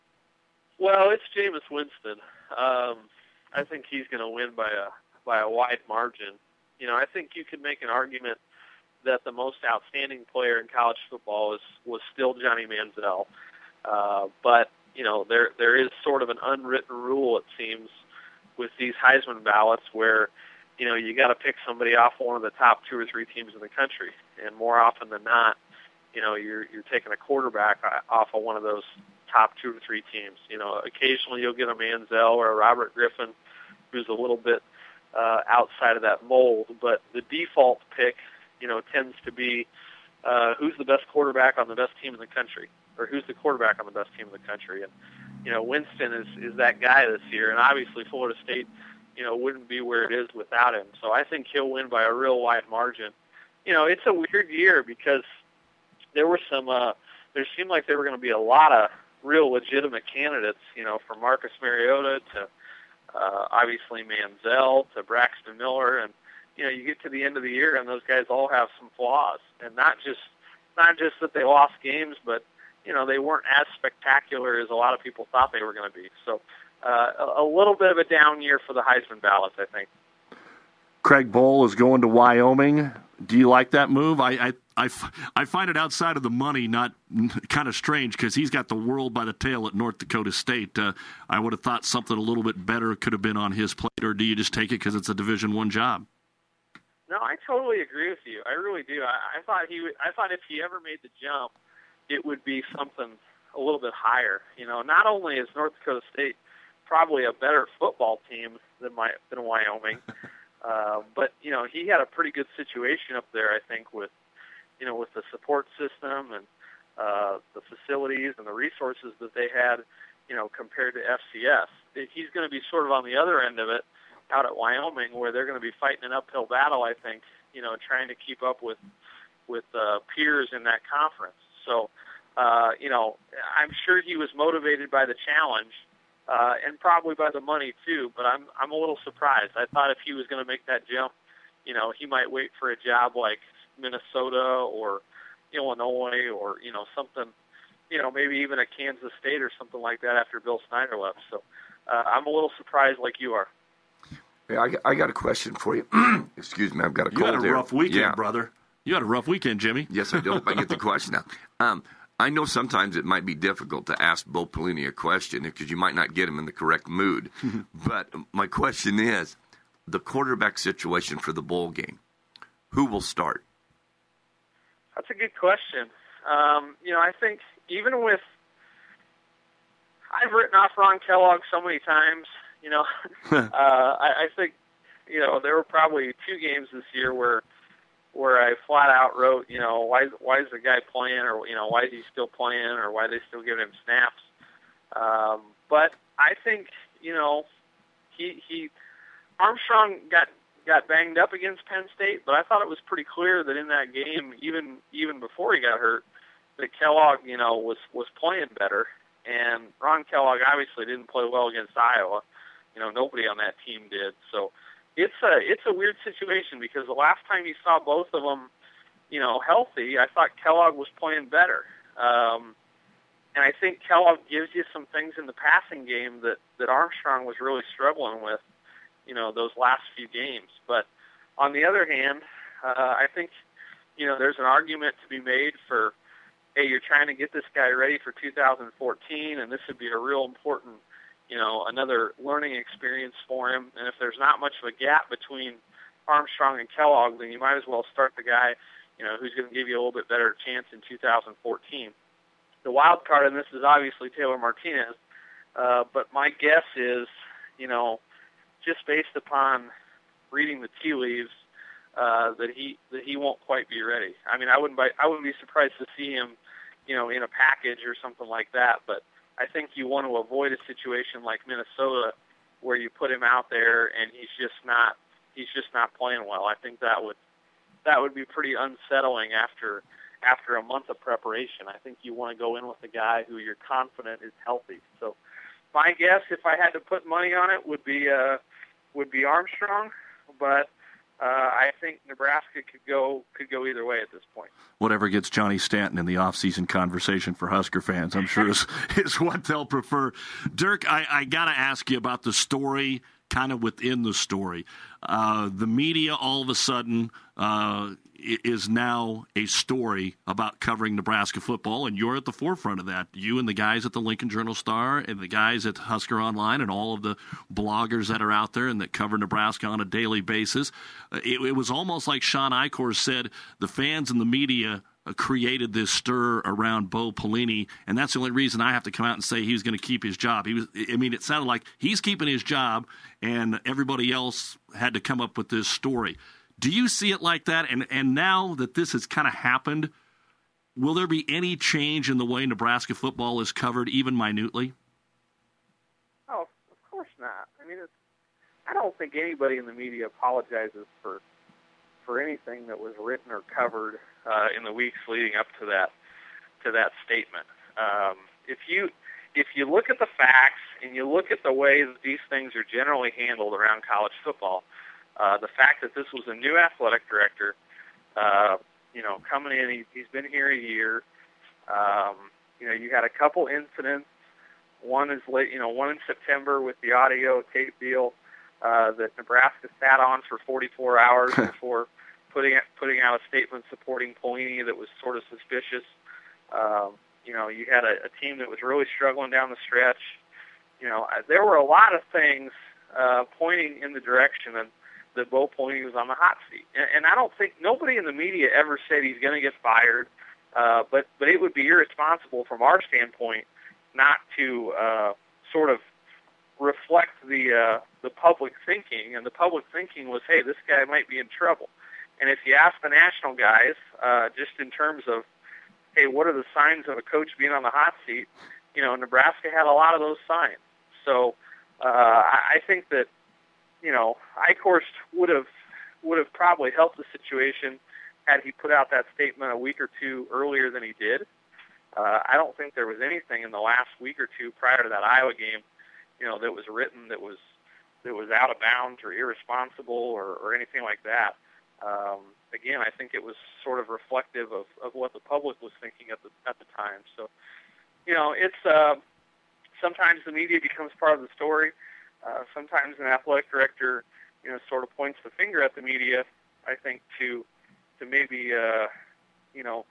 Well, it's Jameis Winston. Um, I think he's going to win by a by a wide margin. You know, I think you could make an argument that the most outstanding player in college football is was still Johnny Manziel. Uh, but you know, there there is sort of an unwritten rule, it seems, with these Heisman ballots where, you know, you got to pick somebody off one of the top two or three teams in the country, and more often than not, you know, you're you're taking a quarterback off of one of those top two or three teams. You know, occasionally you'll get a Manziel or a Robert Griffin, who's a little bit uh, outside of that mold, but the default pick, you know, tends to be uh, who's the best quarterback on the best team in the country, or who's the quarterback on the best team in the country. And, you know, Winston is, is that guy this year, and obviously Florida State, you know, wouldn't be where it is without him. So I think he'll win by a real wide margin. You know, it's a weird year because there were some, uh, there seemed like there were going to be a lot of real legitimate candidates, you know, from Marcus Mariota to uh, obviously Manziel to Braxton Miller, and you know, you get to the end of the year and those guys all have some flaws, and not just not just that they lost games, but you know, they weren't as spectacular as a lot of people thought they were going to be. So uh, a, a little bit of a down year for the Heisman ballots, I think. Craig Bohl is going to Wyoming. Do you like that move? I, I, I, I find it outside of the money not kind of strange because he's got the world by the tail at North Dakota State. Uh, I would have thought something a little bit better could have been on his plate, or do you just take it because it's a Division One job? No, I totally agree with you. I really do. I, I thought he would, I thought if he ever made the jump, it would be something a little bit higher. You know, not only is North Dakota State probably a better football team than my than Wyoming, uh, but you know, he had a pretty good situation up there, I think, with you know, with the support system and uh, the facilities and the resources that they had, you know, compared to F C S. He's going to be sort of on the other end of it out at Wyoming, where they're going to be fighting an uphill battle, I think, you know, trying to keep up with with uh, peers in that conference. So, uh, you know, I'm sure he was motivated by the challenge uh, and probably by the money too. But I'm I'm a little surprised. I thought if he was going to make that jump, you know, he might wait for a job like Minnesota or Illinois or you know something, you know, maybe even a Kansas State or something like that after Bill Snyder left. So uh, I'm a little surprised, like you are. Hey, I, I got a question for you. Excuse me, I've got a You cold had a here. rough weekend, Yeah. brother. You had a rough weekend, Jimmy. Yes, I do. If I get the question now. Um, I know sometimes it might be difficult to ask Bo Pelini a question because you might not get him in the correct mood. But my question is, the quarterback situation for the bowl game, who will start? That's a good question. Um, you know, I think even with, I've written off Ron Kellogg so many times. You know, uh, I, I think, you know, there were probably two games this year where where I flat out wrote, you know, why why is the guy playing, or you know, why is he still playing, or why are they still giving him snaps? Um, but I think, you know, he he Armstrong got got banged up against Penn State, but I thought it was pretty clear that in that game, even even before he got hurt, that Kellogg, you know, was was playing better, and Ron Kellogg obviously didn't play well against Iowa. You know, nobody on that team did. So it's a it's a weird situation because the last time you saw both of them, you know, healthy, I thought Kellogg was playing better. Um, and I think Kellogg gives you some things in the passing game that, that Armstrong was really struggling with, you know, those last few games. But on the other hand, uh, I think, you know, there's an argument to be made for, hey, you're trying to get this guy ready for two thousand fourteen, and this would be a real important, you know, another learning experience for him. And if there's not much of a gap between Armstrong and Kellogg, then you might as well start the guy, you know, who's going to give you a little bit better chance in two thousand fourteen. The wild card in this is obviously Taylor Martinez, uh, but my guess is, you know, just based upon reading the tea leaves, uh, that he that he won't quite be ready. I mean, I wouldn't buy, I wouldn't be surprised to see him, you know, in a package or something like that, but I think you want to avoid a situation like Minnesota where you put him out there and he's just not he's just not playing well. I think that would that would be pretty unsettling after after a month of preparation. I think you want to go in with a guy who you're confident is healthy. So my guess, if I had to put money on it, would be uh, would be Armstrong, but Uh, I think Nebraska could go could go either way at this point. Whatever gets Johnny Stanton in the off-season conversation for Husker fans, I'm sure is, is what they'll prefer. Dirk, I, I got to ask you about the story kind of within the story. Uh, the media all of a sudden uh, is now a story about covering Nebraska football, and you're at the forefront of that. You and the guys at the Lincoln Journal-Star and the guys at Husker Online and all of the bloggers that are out there and that cover Nebraska on a daily basis. It, it was almost like Sean Eichhorst said, the fans and the media created this stir around Bo Pelini, and that's the only reason I have to come out and say he was going to keep his job. He was, I mean, it sounded like he's keeping his job, and everybody else had to come up with this story. Do you see it like that? And and now that this has kind of happened, will there be any change in the way Nebraska football is covered, even minutely? Oh, of course not. I mean, it's, I don't think anybody in the media apologizes for for anything that was written or covered uh, in the weeks leading up to that to that statement. Um, if you if you look at the facts and you look at the way that these things are generally handled around college football, uh, the fact that this was a new athletic director, uh, you know, coming in, he, he's been here a year. Um, you know, you had a couple incidents. One is late, you know, one in September with the audio tape deal uh, that Nebraska sat on for forty-four hours before putting putting out a statement supporting Pelini that was sort of suspicious. Um, you know, you had a, a team that was really struggling down the stretch. You know, there were a lot of things uh, pointing in the direction that, that Bo Pelini was on the hot seat. And, and I don't think nobody in the media ever said he's going to get fired. Uh, but but it would be irresponsible from our standpoint not to uh, sort of reflect the uh, the public thinking. And the public thinking was, hey, this guy might be in trouble. And if you ask the national guys, uh, just in terms of, hey, what are the signs of a coach being on the hot seat? You know, Nebraska had a lot of those signs. So uh, I, I think that, you know, Eichhorst would have would have probably helped the situation had he put out that statement a week or two earlier than he did. Uh, I don't think there was anything in the last week or two prior to that Iowa game, you know, that was written that was that was out of bounds or irresponsible or, or anything like that. Um, again, I think it was sort of reflective of, of what the public was thinking at the at the time. So, you know, it's uh, sometimes the media becomes part of the story. Uh, sometimes an athletic director, you know, sort of points the finger at the media, I think, to to maybe, uh, you know,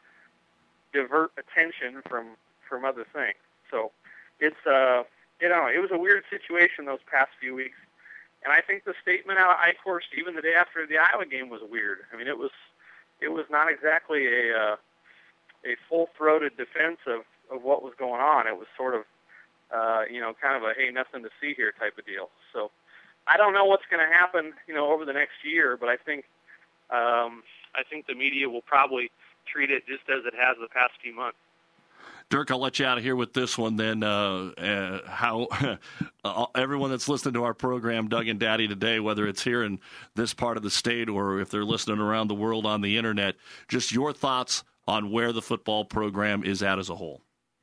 divert attention from, from other things. So it's, uh, you know, it was a weird situation those past few weeks. And I think the statement out of Eichhorst, even the day after the Iowa game, was weird. I mean, it was, it was not exactly a, uh, a full-throated defense of, of what was going on. It was sort of, uh, you know, kind of a, hey, nothing to see here type of deal. So I don't know what's going to happen, you know, over the next year, but I think, um, I think the media will probably treat it just as it has the past few months. Dirk, I'll let you out of here with this one then. Uh, uh, how uh, everyone that's listening to our program, Doug and Daddy, today, whether it's here in this part of the state or if they're listening around the world on the Internet, just your thoughts on where the football program is at as a whole.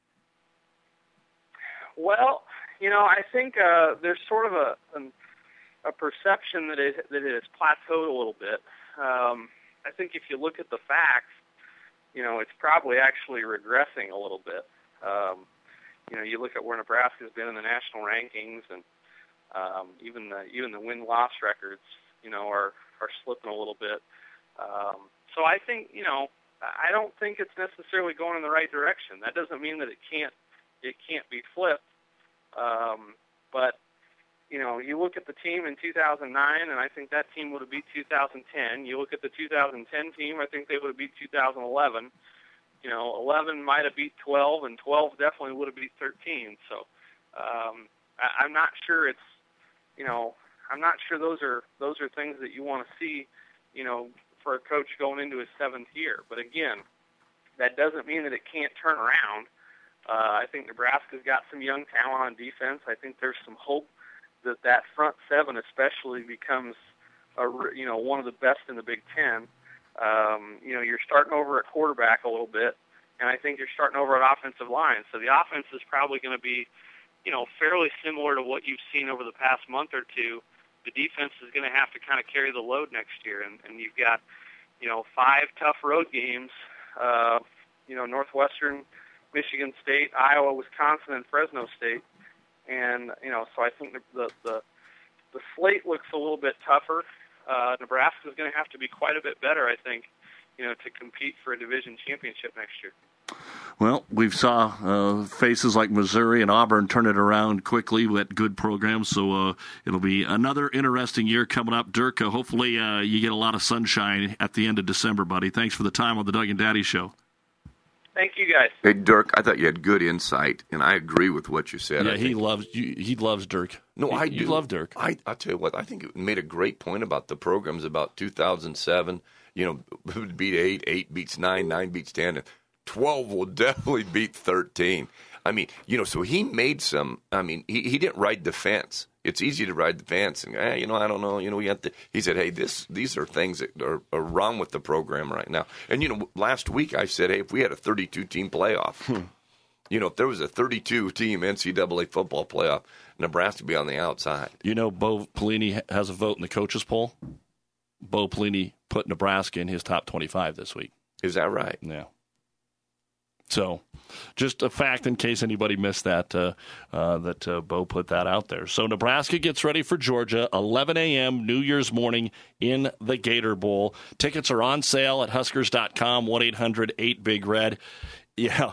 Well, you know, I think uh, there's sort of a, a, a perception that it, that it has plateaued a little bit. Um, I think if you look at the facts, you know, it's probably actually regressing a little bit. Um, you know, you look at where Nebraska's been in the national rankings, and um, even the even the win-loss records, you know, are are slipping a little bit. Um, so I think, you know, I don't think it's necessarily going in the right direction. That doesn't mean that it can't it can't be flipped. Um, but you know, you look at the team in two thousand nine, and I think that team would have beat two thousand ten. You look at the two thousand ten team, I think they would have beat two thousand eleven. You know, eleven might have beat twelve, and twelve definitely would have beat thirteen. So um, I, I'm not sure it's, you know, I'm not sure those are those are things that you want to see, you know, for a coach going into his seventh year. But again, that doesn't mean that it can't turn around. Uh, I think Nebraska's got some young talent on defense. I think there's some hope that that front seven especially becomes, a, you know, one of the best in the Big Ten. Um, you know, you're starting over at quarterback a little bit, and I think you're starting over at offensive line. So the offense is probably going to be, you know, fairly similar to what you've seen over the past month or two. The defense is going to have to kind of carry the load next year, and, and you've got, you know, five tough road games, uh, you know, Northwestern, Michigan State, Iowa, Wisconsin, and Fresno State. And, you know, so I think the, the, the the slate looks a little bit tougher. Uh, Nebraska's going to have to be quite a bit better, I think, you know, to compete for a division championship next year. Well, we've saw uh, faces like Missouri and Auburn turn it around quickly with good programs, so uh, it'll be another interesting year coming up. Dirk, uh, hopefully uh, you get a lot of sunshine at the end of December, buddy. Thanks for the time on the Doug and Daddy Show. Thank you, guys. Hey, Dirk, I thought you had good insight, and I agree with what you said. Yeah, I he think. loves you. He loves Dirk. No, you, I you do. love Dirk. I I tell you what, I think it made a great point about the programs about two thousand seven. You know, it would beat eight, eight beats nine, nine beats ten, and twelve will definitely beat thirteen. I mean, you know, so he made some. I mean, he, he didn't ride the fence. It's easy to ride the fence, and hey, you know, I don't know, you know, we have to. He said, hey, this these are things that are, are wrong with the program right now. And you know, last week I said, hey, if we had a thirty-two team playoff. Hmm. You know, if there was a thirty-two team N C double A football playoff, Nebraska would be on the outside. You know, Bo Pelini has a vote in the coaches poll. Bo Pelini put Nebraska in his top twenty-five this week. Is that right? Yeah. So, just a fact in case anybody missed that, uh, uh, that uh, Bo put that out there. So, Nebraska gets ready for Georgia, eleven a.m. New Year's morning in the Gator Bowl. Tickets are on sale at Huskers dot com, one eight hundred eight big red. Yeah.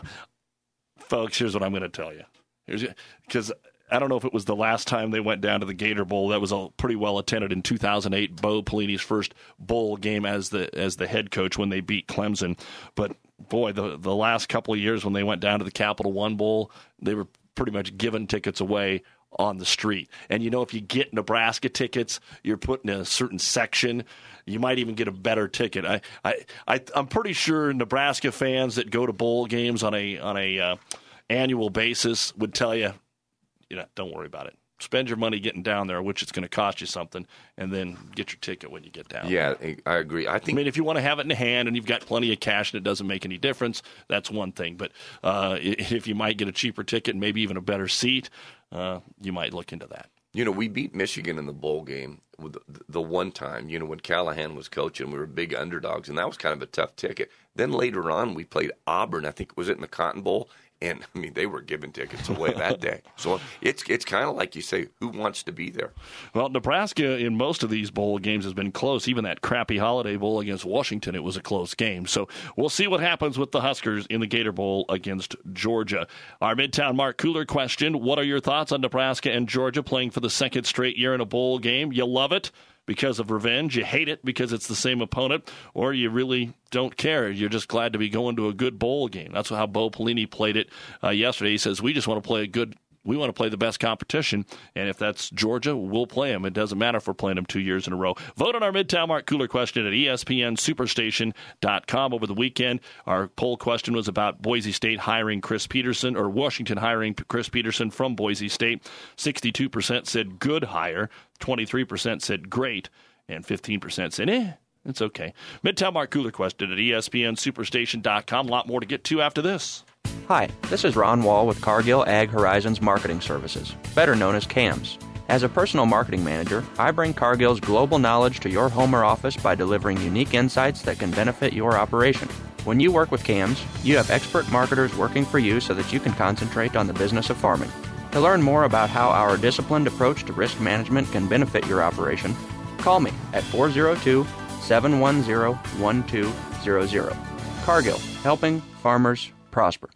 Folks, here's what I'm going to tell you. Here's because I don't know if it was the last time they went down to the Gator Bowl. That was a pretty well attended in two thousand eight, Bo Pelini's first bowl game as the as the head coach when they beat Clemson. But boy, the the last couple of years when they went down to the Capital One Bowl, they were pretty much giving tickets away on the street. And you know, if you get Nebraska tickets, you're put in a certain section. You might even get a better ticket. I, I, I, I'm pretty sure Nebraska fans that go to bowl games on a on a uh, annual basis would tell you, you know, don't worry about it. Spend your money getting down there, which it's going to cost you something, and then get your ticket when you get down. Yeah, I agree. I think. I mean, if you want to have it in hand and you've got plenty of cash and it doesn't make any difference, that's one thing. But uh, if you might get a cheaper ticket and maybe even a better seat, uh, you might look into that. You know, we beat Michigan in the bowl game the, the one time, you know, when Callahan was coaching. We were big underdogs, and that was kind of a tough ticket. Then later on, we played Auburn. I think, was it in the Cotton Bowl? And, I mean, they were giving tickets away that day. So it's it's kind of like you say, who wants to be there? Well, Nebraska in most of these bowl games has been close. Even that crappy Holiday Bowl against Washington, it was a close game. So we'll see what happens with the Huskers in the Gator Bowl against Georgia. Our Midtown Mark Cooler question, what are your thoughts on Nebraska and Georgia playing for the second straight year in a bowl game? You love it because of revenge, you hate it because it's the same opponent, or you really don't care. You're just glad to be going to a good bowl game. That's how Bo Pelini played it uh, yesterday. He says, we just want to play a good We want to play the best competition, and if that's Georgia, we'll play them. It doesn't matter if we're playing them two years in a row. Vote on our Midtown Mark Cooler question at E S P N Superstation dot com over the weekend. Our poll question was about Boise State hiring Chris Petersen, or Washington hiring Chris Petersen from Boise State. sixty-two percent said good hire, twenty-three percent said great, and fifteen percent said eh. It's okay. Midtown Mark Cooler question at E S P N Superstation dot com. A lot more to get to after this. Hi, this is Ron Wall with Cargill Ag Horizons Marketing Services, better known as C A M S. As a personal marketing manager, I bring Cargill's global knowledge to your home or office by delivering unique insights that can benefit your operation. When you work with C A M S, you have expert marketers working for you so that you can concentrate on the business of farming. To learn more about how our disciplined approach to risk management can benefit your operation, call me at four oh two, seven one zero, one two zero zero. Cargill, helping farmers prosper.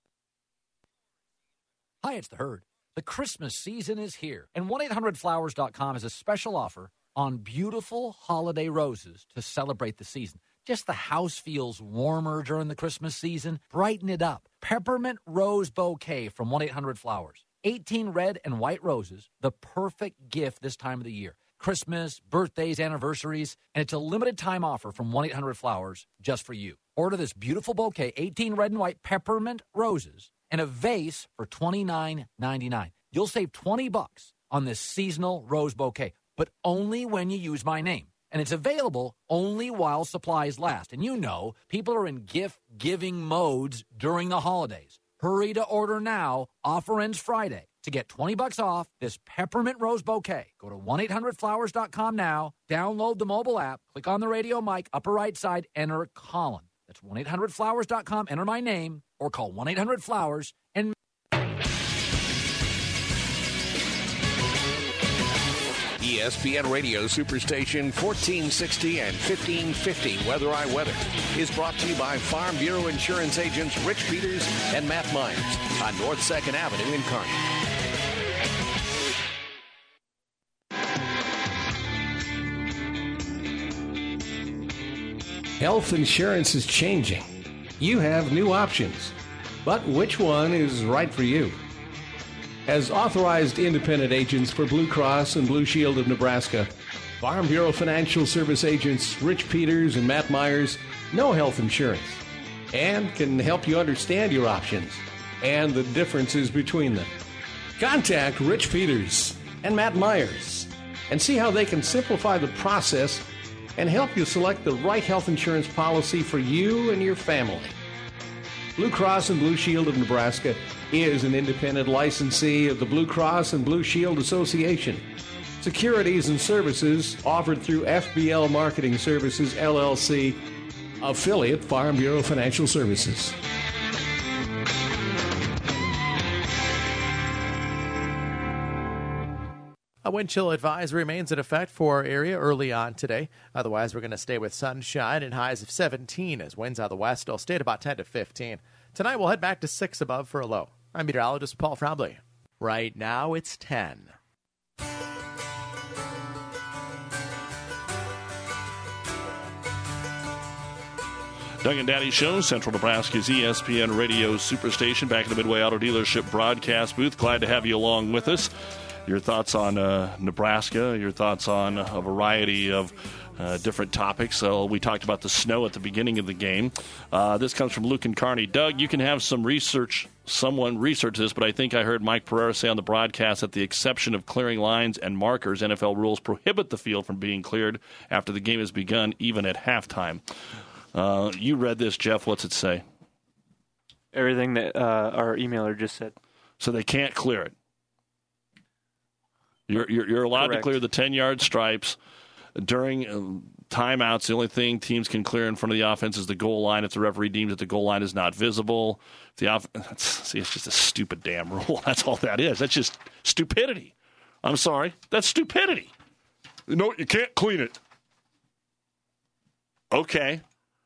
Hi, it's the Herd. The Christmas season is here, and one eight hundred flowers dot com has a special offer on beautiful holiday roses to celebrate the season. Just the house feels warmer during the Christmas season. Brighten it up. Peppermint Rose Bouquet from one eight hundred flowers. eighteen red and white roses, the perfect gift this time of the year. Christmas, birthdays, anniversaries, and it's a limited time offer from one eight hundred flowers just for you. Order this beautiful bouquet, eighteen red and white peppermint roses, and a vase for twenty-nine ninety-nine. You'll save twenty bucks on this seasonal rose bouquet, but only when you use my name. And it's available only while supplies last. And you know, people are in gift-giving modes during the holidays. Hurry to order now. Offer ends Friday. To get twenty bucks off this peppermint rose bouquet, go to one eight hundred flowers dot com now, download the mobile app, click on the radio mic, upper right side, enter Colin. That's one eight hundred flowers dot com, enter my name, or call one eight hundred flowers and... E S P N Radio Superstation fourteen sixty and fifteen fifty Weather Eye Weather is brought to you by Farm Bureau Insurance agents Rich Peters and Matt Myers on North second Avenue in Kearney. Health insurance is changing. You have new options. But which one is right for you? As authorized independent agents for Blue Cross and Blue Shield of Nebraska, Farm Bureau Financial Service agents Rich Peters and Matt Myers know health insurance and can help you understand your options and the differences between them. Contact Rich Peters and Matt Myers and see how they can simplify the process and help you select the right health insurance policy for you and your family. Blue Cross and Blue Shield of Nebraska is an independent licensee of the Blue Cross and Blue Shield Association. Securities and services offered through F B L Marketing Services, L L C, affiliate Farm Bureau Financial Services. A wind chill advisory remains in effect for our area early on today. Otherwise, we're going to stay with sunshine and highs of seventeen as winds out of the west will stay at about ten to fifteen. Tonight, we'll head back to six above for a low. I'm meteorologist Paul Frombley. Right now, it's ten. Doug and Daddy Show, Central Nebraska's E S P N Radio Superstation, back in the Midway Auto Dealership broadcast booth. Glad to have you along with us. Your thoughts on uh, Nebraska, your thoughts on a variety of uh, different topics. So we talked about the snow at the beginning of the game. Uh, this comes from Luke and Kearney. Doug, you can have some research, someone research this, but I think I heard Mike Pereira say on the broadcast that the exception of clearing lines and markers, N F L rules prohibit the field from being cleared after the game has begun, even at halftime. Uh, you read this, Jeff. What's it say? Everything that uh, our emailer just said. So they can't clear it. You're, you're, you're allowed Correct. to clear the ten-yard stripes. During uh, timeouts, the only thing teams can clear in front of the offense is the goal line if the referee deems that the goal line is not visible. If the off- See, it's just a stupid damn rule. That's all that is. That's just stupidity. I'm sorry. That's stupidity. No, you can't clean it. Okay.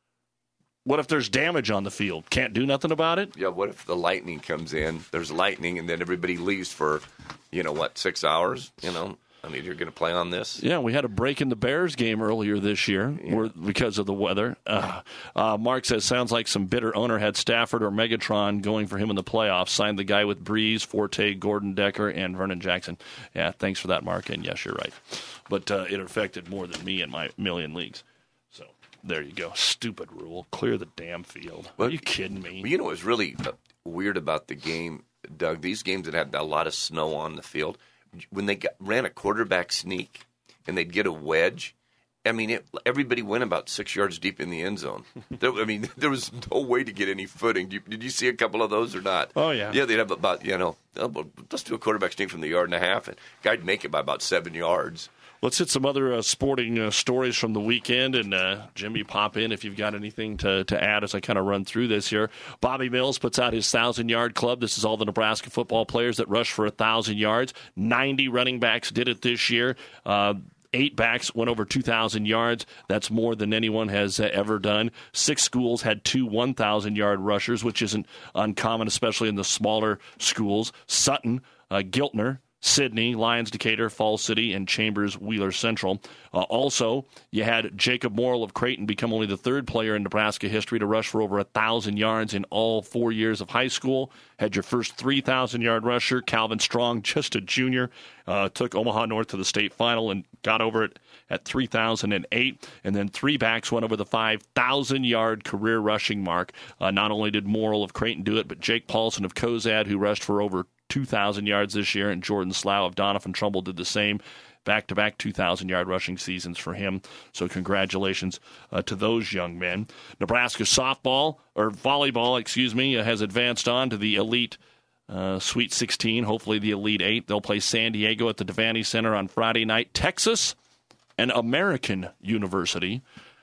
What if there's damage on the field? Can't do nothing about it? Yeah, what if the lightning comes in, there's lightning, and then everybody leaves for, you know, what, six hours? You know, I mean, you're going to play on this? Yeah, we had a break in the Bears game earlier this year yeah. where, because of the weather. Uh, uh, Mark says, sounds like some bitter owner had Stafford or Megatron going for him in the playoffs. Signed the guy with Breeze, Forte, Gordon Decker, and Vernon Jackson. Yeah, thanks for that, Mark, and yes, you're right. But uh, it affected more than me in my million leagues. There you go. Stupid rule. Clear the damn field. Well, are you kidding me? Well, you know what's really weird about the game, Doug? These games that had a lot of snow on the field, when they got, ran a quarterback sneak and they'd get a wedge, I mean, it, everybody went about six yards deep in the end zone. There, I mean, there was no way to get any footing. Did you, did you see a couple of those or not? Oh, yeah. Yeah, they'd have about, you know, oh, let's do a quarterback sneak from the yard and a half. And guy'd make it by about seven yards. Let's hit some other uh, sporting uh, stories from the weekend. And, uh, Jim, you pop in if you've got anything to, to add as I kind of run through this here. Bobby Mills puts out his one thousand-yard club. This is all the Nebraska football players that rush for one thousand yards. ninety running backs did it this year. Uh, Eight backs went over two thousand yards. That's more than anyone has uh, ever done. Six schools had two one thousand-yard rushers, which isn't uncommon, especially in the smaller schools. Sutton, uh, Giltner, Sydney, Lyons, Decatur, Falls City, and Chambers, Wheeler Central. Uh, also, you had Jacob Morrill of Creighton become only the third player in Nebraska history to rush for over one thousand yards in all four years of high school. Had your first three thousand-yard rusher, Calvin Strong, just a junior, uh, took Omaha North to the state final and got over it at three thousand eight. And then three backs went over the five thousand-yard career rushing mark. Uh, not only did Morrill of Creighton do it, but Jake Paulson of Cozad, who rushed for over two thousand yards this year, and Jordan Slough of Donovan Trumbull did the same. Back-to-back two thousand-yard rushing seasons for him. So congratulations uh, to those young men. Nebraska softball, or volleyball, excuse me, uh, has advanced on to the Elite uh, Sweet sixteen, hopefully the Elite eight. They'll play San Diego at the Devaney Center on Friday night. Texas and American University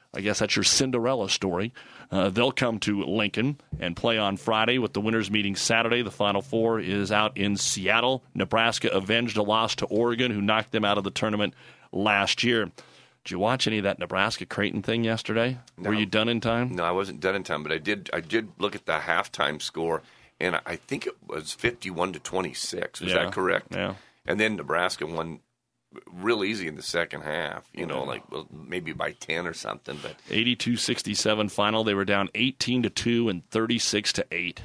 I guess that's your Cinderella story. Uh, they'll come to Lincoln and play on Friday with the winners meeting Saturday. The Final Four is out in Seattle. Nebraska avenged a loss to Oregon, who knocked them out of the tournament last year. Did you watch any of that Nebraska-Creighton thing yesterday? No. Were you done in time? No, I wasn't done in time, but I did I did look at the halftime score, and I think it was fifty-one to twenty-six. Is Yeah. that correct? Yeah. And then Nebraska won real easy in the second half, you know, like well, maybe by ten or something. But eighty-two sixty-seven final. They were down eighteen to two and thirty-six to eight.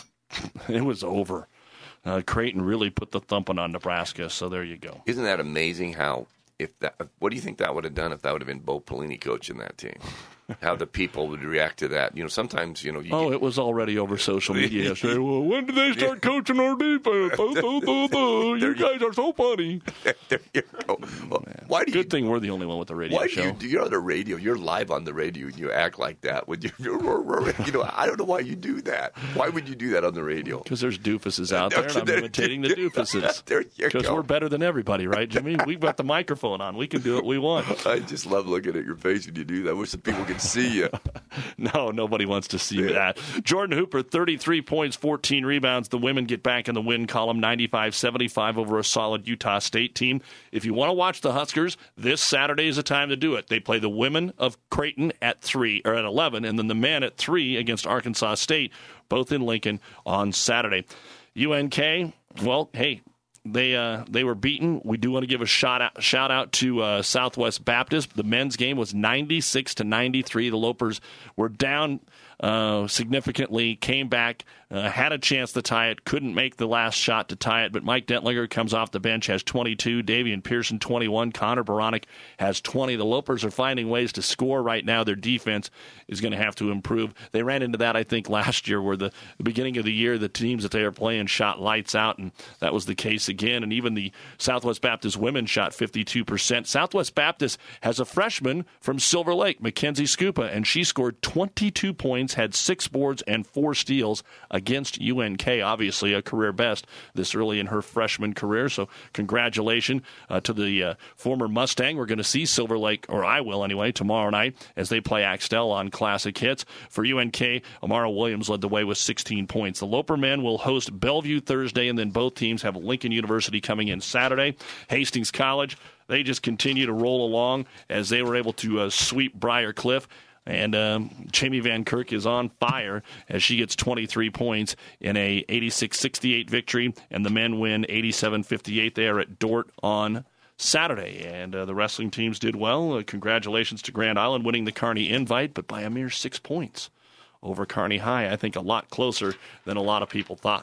It was over. Uh, Creighton really put the thumping on Nebraska, so there you go. Isn't that amazing how, if that, what do you think that would have done if that would have been Bo Pelini coaching that team? How the people would react to that. You know, sometimes, you know. You Oh, get, it was already over social media yesterday. Well, when did they start coaching our defense? Oh, oh, oh, oh. You guys are so funny. There you go. Well, why do Good you, thing we're the only one with the radio why show. do you do? You're on the radio. You're live on the radio, and you act like that. Would you? You know, I don't know why you do that. Why would you do that on the radio? Because there's doofuses out there, and I'm imitating the doofuses. There you Because go. we're better than everybody, right, Jimmy? We've got the microphone on. We can do what we want. I just love looking at your face when you do that. I wish the people could see you. No, nobody wants to see that. Jordan Hooper, thirty-three points, fourteen rebounds. The women get back in the win column, ninety-five seventy-five over a solid Utah State team. If you want to watch the Huskers, this Saturday is the time to do it. They play the women of Creighton at three or at eleven, and then the men at three against Arkansas State, both in Lincoln on Saturday. U N K, well, hey, They uh, they were beaten. We do want to give a shout out, shout out to uh, Southwest Baptist. The men's game was ninety-six to ninety-three. The Lopers were down uh, significantly, came back, uh, had a chance to tie it, couldn't make the last shot to tie it. But Mike Dentlinger comes off the bench, has twenty-two. Davian Pearson, twenty-one. Connor Baronic has twenty. The Lopers are finding ways to score right now. Their defense is going to have to improve. They ran into that, I think, last year, where the, the beginning of the year, the teams that they were playing shot lights out, and that was the case again. And even the Southwest Baptist women shot fifty-two percent. Southwest Baptist has a freshman from Silver Lake, Mackenzie Scupa, and she scored twenty-two points, had six boards and four steals against U N K, obviously a career best this early in her freshman career. So congratulations uh, to the uh, former Mustang. We're going to see Silver Lake, or I will anyway, tomorrow night as they play Axtell on Classic Hits. For U N K, Amara Williams led the way with sixteen points. The Loper men will host Bellevue Thursday, and then both teams have Lincoln University coming in Saturday. Hastings College, they just continue to roll along as they were able to uh, sweep Briar Cliff. And um, Jamie Van Kirk is on fire as she gets twenty-three points in a eighty-six sixty-eight victory, and the men win eighty-seven fifty-eight. They are at Dort on Saturday, and uh, the wrestling teams did well. Uh, congratulations to Grand Island winning the Kearney Invite, but by a mere six points over Kearney High. I think a lot closer than a lot of people thought.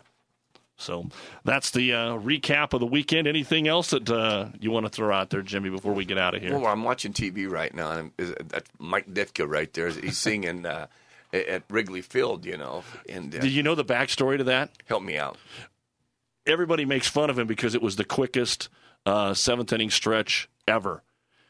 So that's the uh, recap of the weekend. Anything else that uh, you want to throw out there, Jimmy, before we get out of here? Well, I'm watching T V right now, and is, that's Mike Ditka right there. He's singing uh, at Wrigley Field, you know. And uh, Did you know the backstory to that? Help me out. Everybody makes fun of him because it was the quickest uh, seventh inning stretch ever.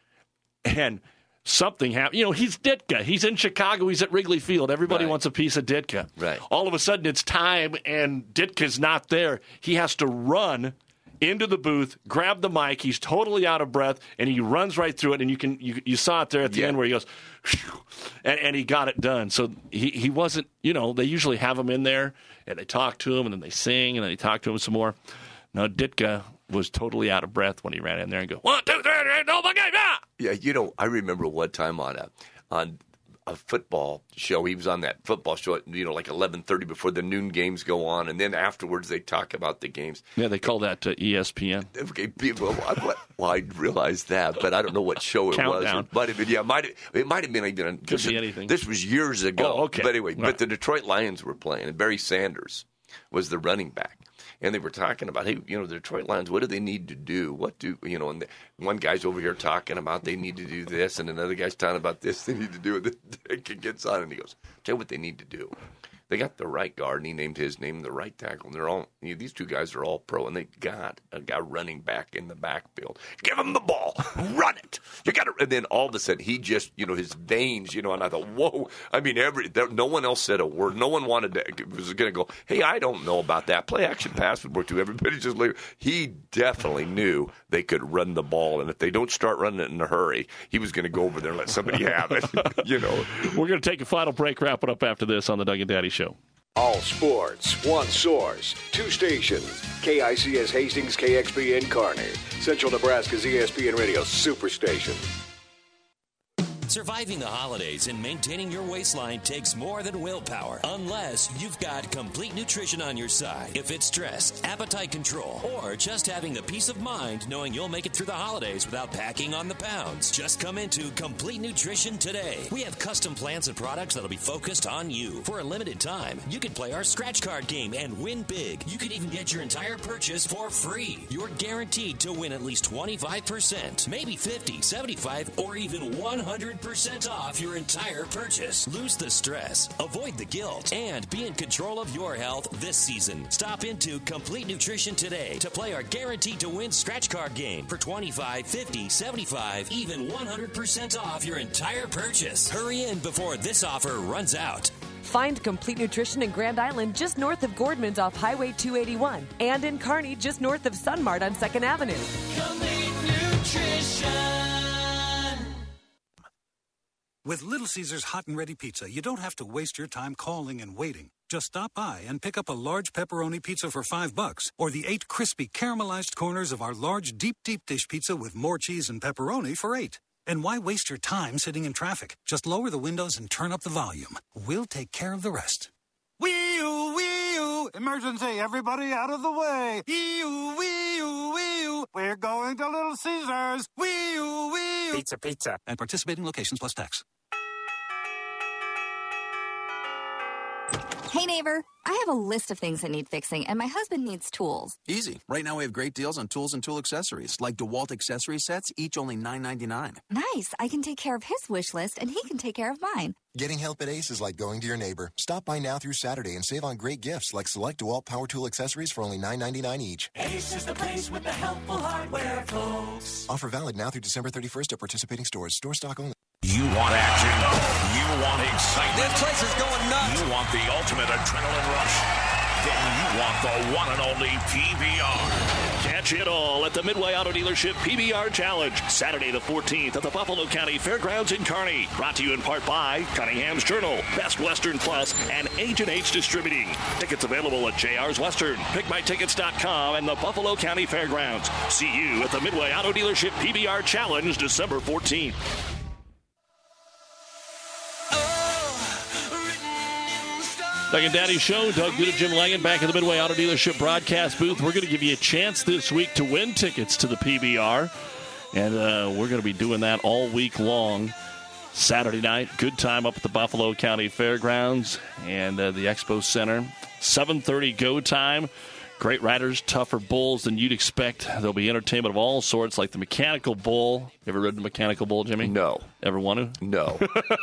And something happened. You know, he's Ditka. He's in Chicago. He's at Wrigley Field. Everybody Right. wants a piece of Ditka. Right. All of a sudden, it's time, and Ditka's not there. He has to run into the booth, grab the mic. He's totally out of breath, and he runs right through it. And you can you, you saw it there at the Yeah. end where he goes, phew, and, and he got it done. So he, he wasn't, you know, they usually have him in there, and they talk to him, and then they sing, and then they talk to him some more. No, Ditka was totally out of breath when he ran in there and go, one, two, three, three, no, my game, yeah! Yeah, you know, I remember one time on a on a football show. He was on that football show at, you know, like eleven thirty before the noon games go on, and then afterwards they talk about the games. Yeah, they call that uh, E S P N. Okay, people, well, well, I realized that, but I don't know what show it Countdown. was. It might have been, yeah, might have, it might have been even. Could this, be anything. This was years ago. Oh, okay. But anyway, Right. but the Detroit Lions were playing, and Barry Sanders was the running back. And they were talking about, hey, you know, the Detroit Lions, what do they need to do? What do, you know, and the, one guy's over here talking about they need to do this, and another guy's talking about this they need to do. And Ditka gets on, and he goes, tell you what they need to do. They got the right guard, and he named his name the right tackle. And they're all you know, these two guys are all pro, and they got a guy running back in the backfield. Give him the ball, run it. You got to. And then all of a sudden, he just you know his veins, you know. And I thought, whoa. I mean, every there, no one else said a word. No one wanted to was going to go. Hey, I don't know about that. Play action pass would work too. Everybody just later. He definitely knew they could run the ball, and if they don't start running it in a hurry, he was going to go over there and let somebody have it. you know. We're going to take a final break. Wrap it up after this on the Doug and Daddy Show. All sports, one source, two stations. K I C S Hastings, K X P N Kearney. Central Nebraska's E S P N Radio Superstation. Surviving the holidays and maintaining your waistline takes more than willpower, unless you've got Complete Nutrition on your side. If it's stress, appetite control, or just having the peace of mind knowing you'll make it through the holidays without packing on the pounds, just come into Complete Nutrition today. We have custom plans and products that'll be focused on you. For a limited time, you can play our scratch card game and win big. You can even get your entire purchase for free. You're guaranteed to win at least twenty-five percent, maybe fifty, seventy-five, or even one hundred percent off your entire purchase. Lose the stress, avoid the guilt, and be in control of your health this season. Stop into Complete Nutrition today to play our Guaranteed to Win scratch card game for twenty-five, fifty, seventy-five, even one hundred percent off your entire purchase. Hurry in before this offer runs out. Find Complete Nutrition in Grand Island just north of Gordman's off Highway two eighty-one and in Kearney just north of Sunmart on second Avenue. Complete Nutrition. With Little Caesars Hot and Ready Pizza, you don't have to waste your time calling and waiting. Just stop by and pick up a large pepperoni pizza for five bucks, or the eight crispy caramelized corners of our large deep deep dish pizza with more cheese and pepperoni for eight. And why waste your time sitting in traffic? Just lower the windows and turn up the volume. We'll take care of the rest. Wee-oo, wee-oo, emergency, everybody out of the way. Wee-oo, wee-oo, wee-oo, we're going to Little Caesars. Wee-oo, wee-oo. Pizza, pizza. At participating locations plus tax. Hey, neighbor. I have a list of things that need fixing, and my husband needs tools. Easy. Right now we have great deals on tools and tool accessories, like DeWalt accessory sets, each only nine ninety-nine. Nice. I can take care of his wish list, and he can take care of mine. Getting help at Ace is like going to your neighbor. Stop by now through Saturday and save on great gifts like select DeWalt power tool accessories for only nine ninety-nine each. Ace is the place with the helpful hardware, folks. Offer valid now through December thirty-first at participating stores. Store stock only. You want action. You want excitement. This place is going nuts. You want the ultimate adrenaline rush. Then you want the one and only P B R. Catch it all at the Midway Auto Dealership P B R Challenge, Saturday the fourteenth at the Buffalo County Fairgrounds in Kearney. Brought to you in part by Cunningham's Journal, Best Western Plus, and Agent H Distributing. Tickets available at J R's Western, pick my tickets dot com, and the Buffalo County Fairgrounds. See you at the Midway Auto Dealership P B R Challenge, December fourteenth. Doug and Daddy Show. Doug Duda, Jim Langen back at the Midway Auto Dealership broadcast booth. We're going to give you a chance this week to win tickets to the P B R. And uh, we're going to be doing that all week long. Saturday night, good time up at the Buffalo County Fairgrounds and uh, the Expo Center. seven thirty go time. Great riders, tougher bulls than you'd expect. There'll be entertainment of all sorts, like the Mechanical Bull. You ever ridden the Mechanical Bull, Jimmy? No. Ever want to? No.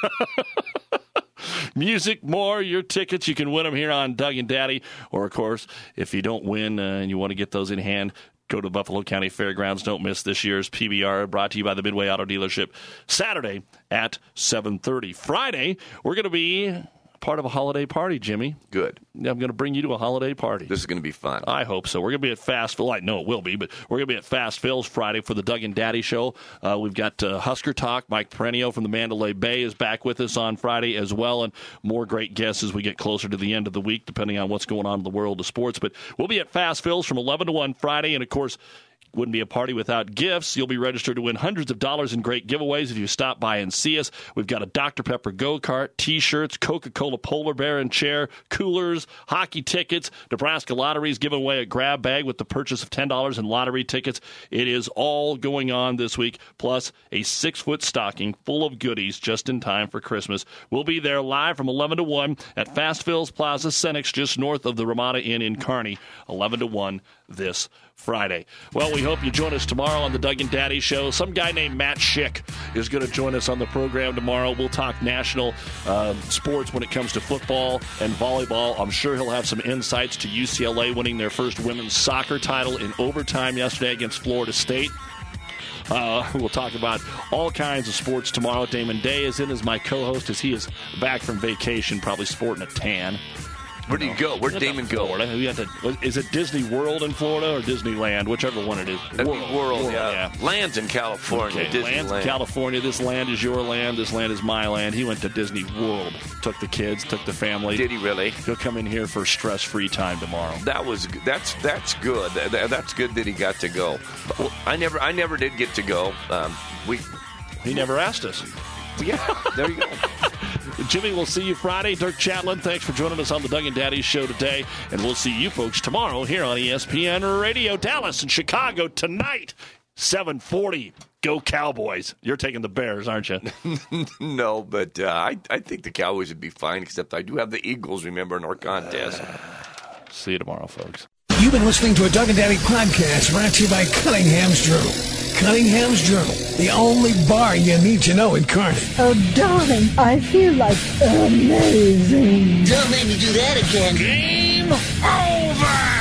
Music, more, your tickets. You can win them here on Doug and Daddy. Or, of course, if you don't win uh, and you want to get those in hand, go to the Buffalo County Fairgrounds. Don't miss this year's P B R, brought to you by the Midway Auto Dealership, Saturday at seven thirty. Friday, we're going to be part of a holiday party, Jimmy. Good. Yeah, I'm going to bring you to a holiday party. This is going to be fun. I hope so. We're going to be at Fast Phil. I know it will be, but we're going to be at Fast Phil's Friday for the Doug and Daddy Show. Uh, we've got uh, Husker Talk. Mike Perenio from the Mandalay Bay is back with us on Friday as well, and more great guests as we get closer to the end of the week, depending on what's going on in the world of sports. But we'll be at Fast Phil's from eleven to one Friday, and, of course, wouldn't be a party without gifts. You'll be registered to win hundreds of dollars in great giveaways if you stop by and see us. We've got a Doctor Pepper go-kart, T-shirts, Coca-Cola polar bear and chair, coolers, hockey tickets. Nebraska Lottery's giving away a grab bag with the purchase of ten dollars in lottery tickets. It is all going on this week, plus a six-foot stocking full of goodies just in time for Christmas. We'll be there live from eleven to one at Fast Phil's Plaza Cenex, just north of the Ramada Inn in Kearney, eleven to one this Friday. Well, we hope you join us tomorrow on the Doug and Daddy Show. Some guy named Matt Schick is going to join us on the program tomorrow. We'll talk national uh, sports when it comes to football and volleyball. I'm sure he'll have some insights to U C L A winning their first women's soccer title in overtime yesterday against Florida State. Uh, we'll talk about all kinds of sports tomorrow. Damon Day is in as my co-host as he is back from vacation, probably sporting a tan. Where do you go? Where'd Damon go? Florida. We have to, is it Disney World in Florida or Disneyland? Whichever one it is. World, World, World, World yeah. yeah. Land's in California. Okay, Land's in California. This land is your land. This land is my land. He went to Disney World. Took the kids, took the family. Did he really? He'll come in here for stress-free time tomorrow. That was that's that's good. That's good that he got to go. I never I never did get to go. Um, we he never asked us. Yeah, there you go. Jimmy, we'll see you Friday. Dirk Chatlin, thanks for joining us on the Doug and Daddy Show today. And we'll see you folks tomorrow here on E S P N Radio. Dallas and Chicago tonight, seven forty. Go Cowboys. You're taking the Bears, aren't you? No, but uh, I, I think the Cowboys would be fine, except I do have the Eagles, remember, in our contest. Uh, see you tomorrow, folks. You've been listening to a Doug and Daddy podcast brought to you by Cunningham's Journal. Cunningham's Journal, the only bar you need to know in Kearney. Oh, darling, I feel like amazing. Don't make me do that again. Game over!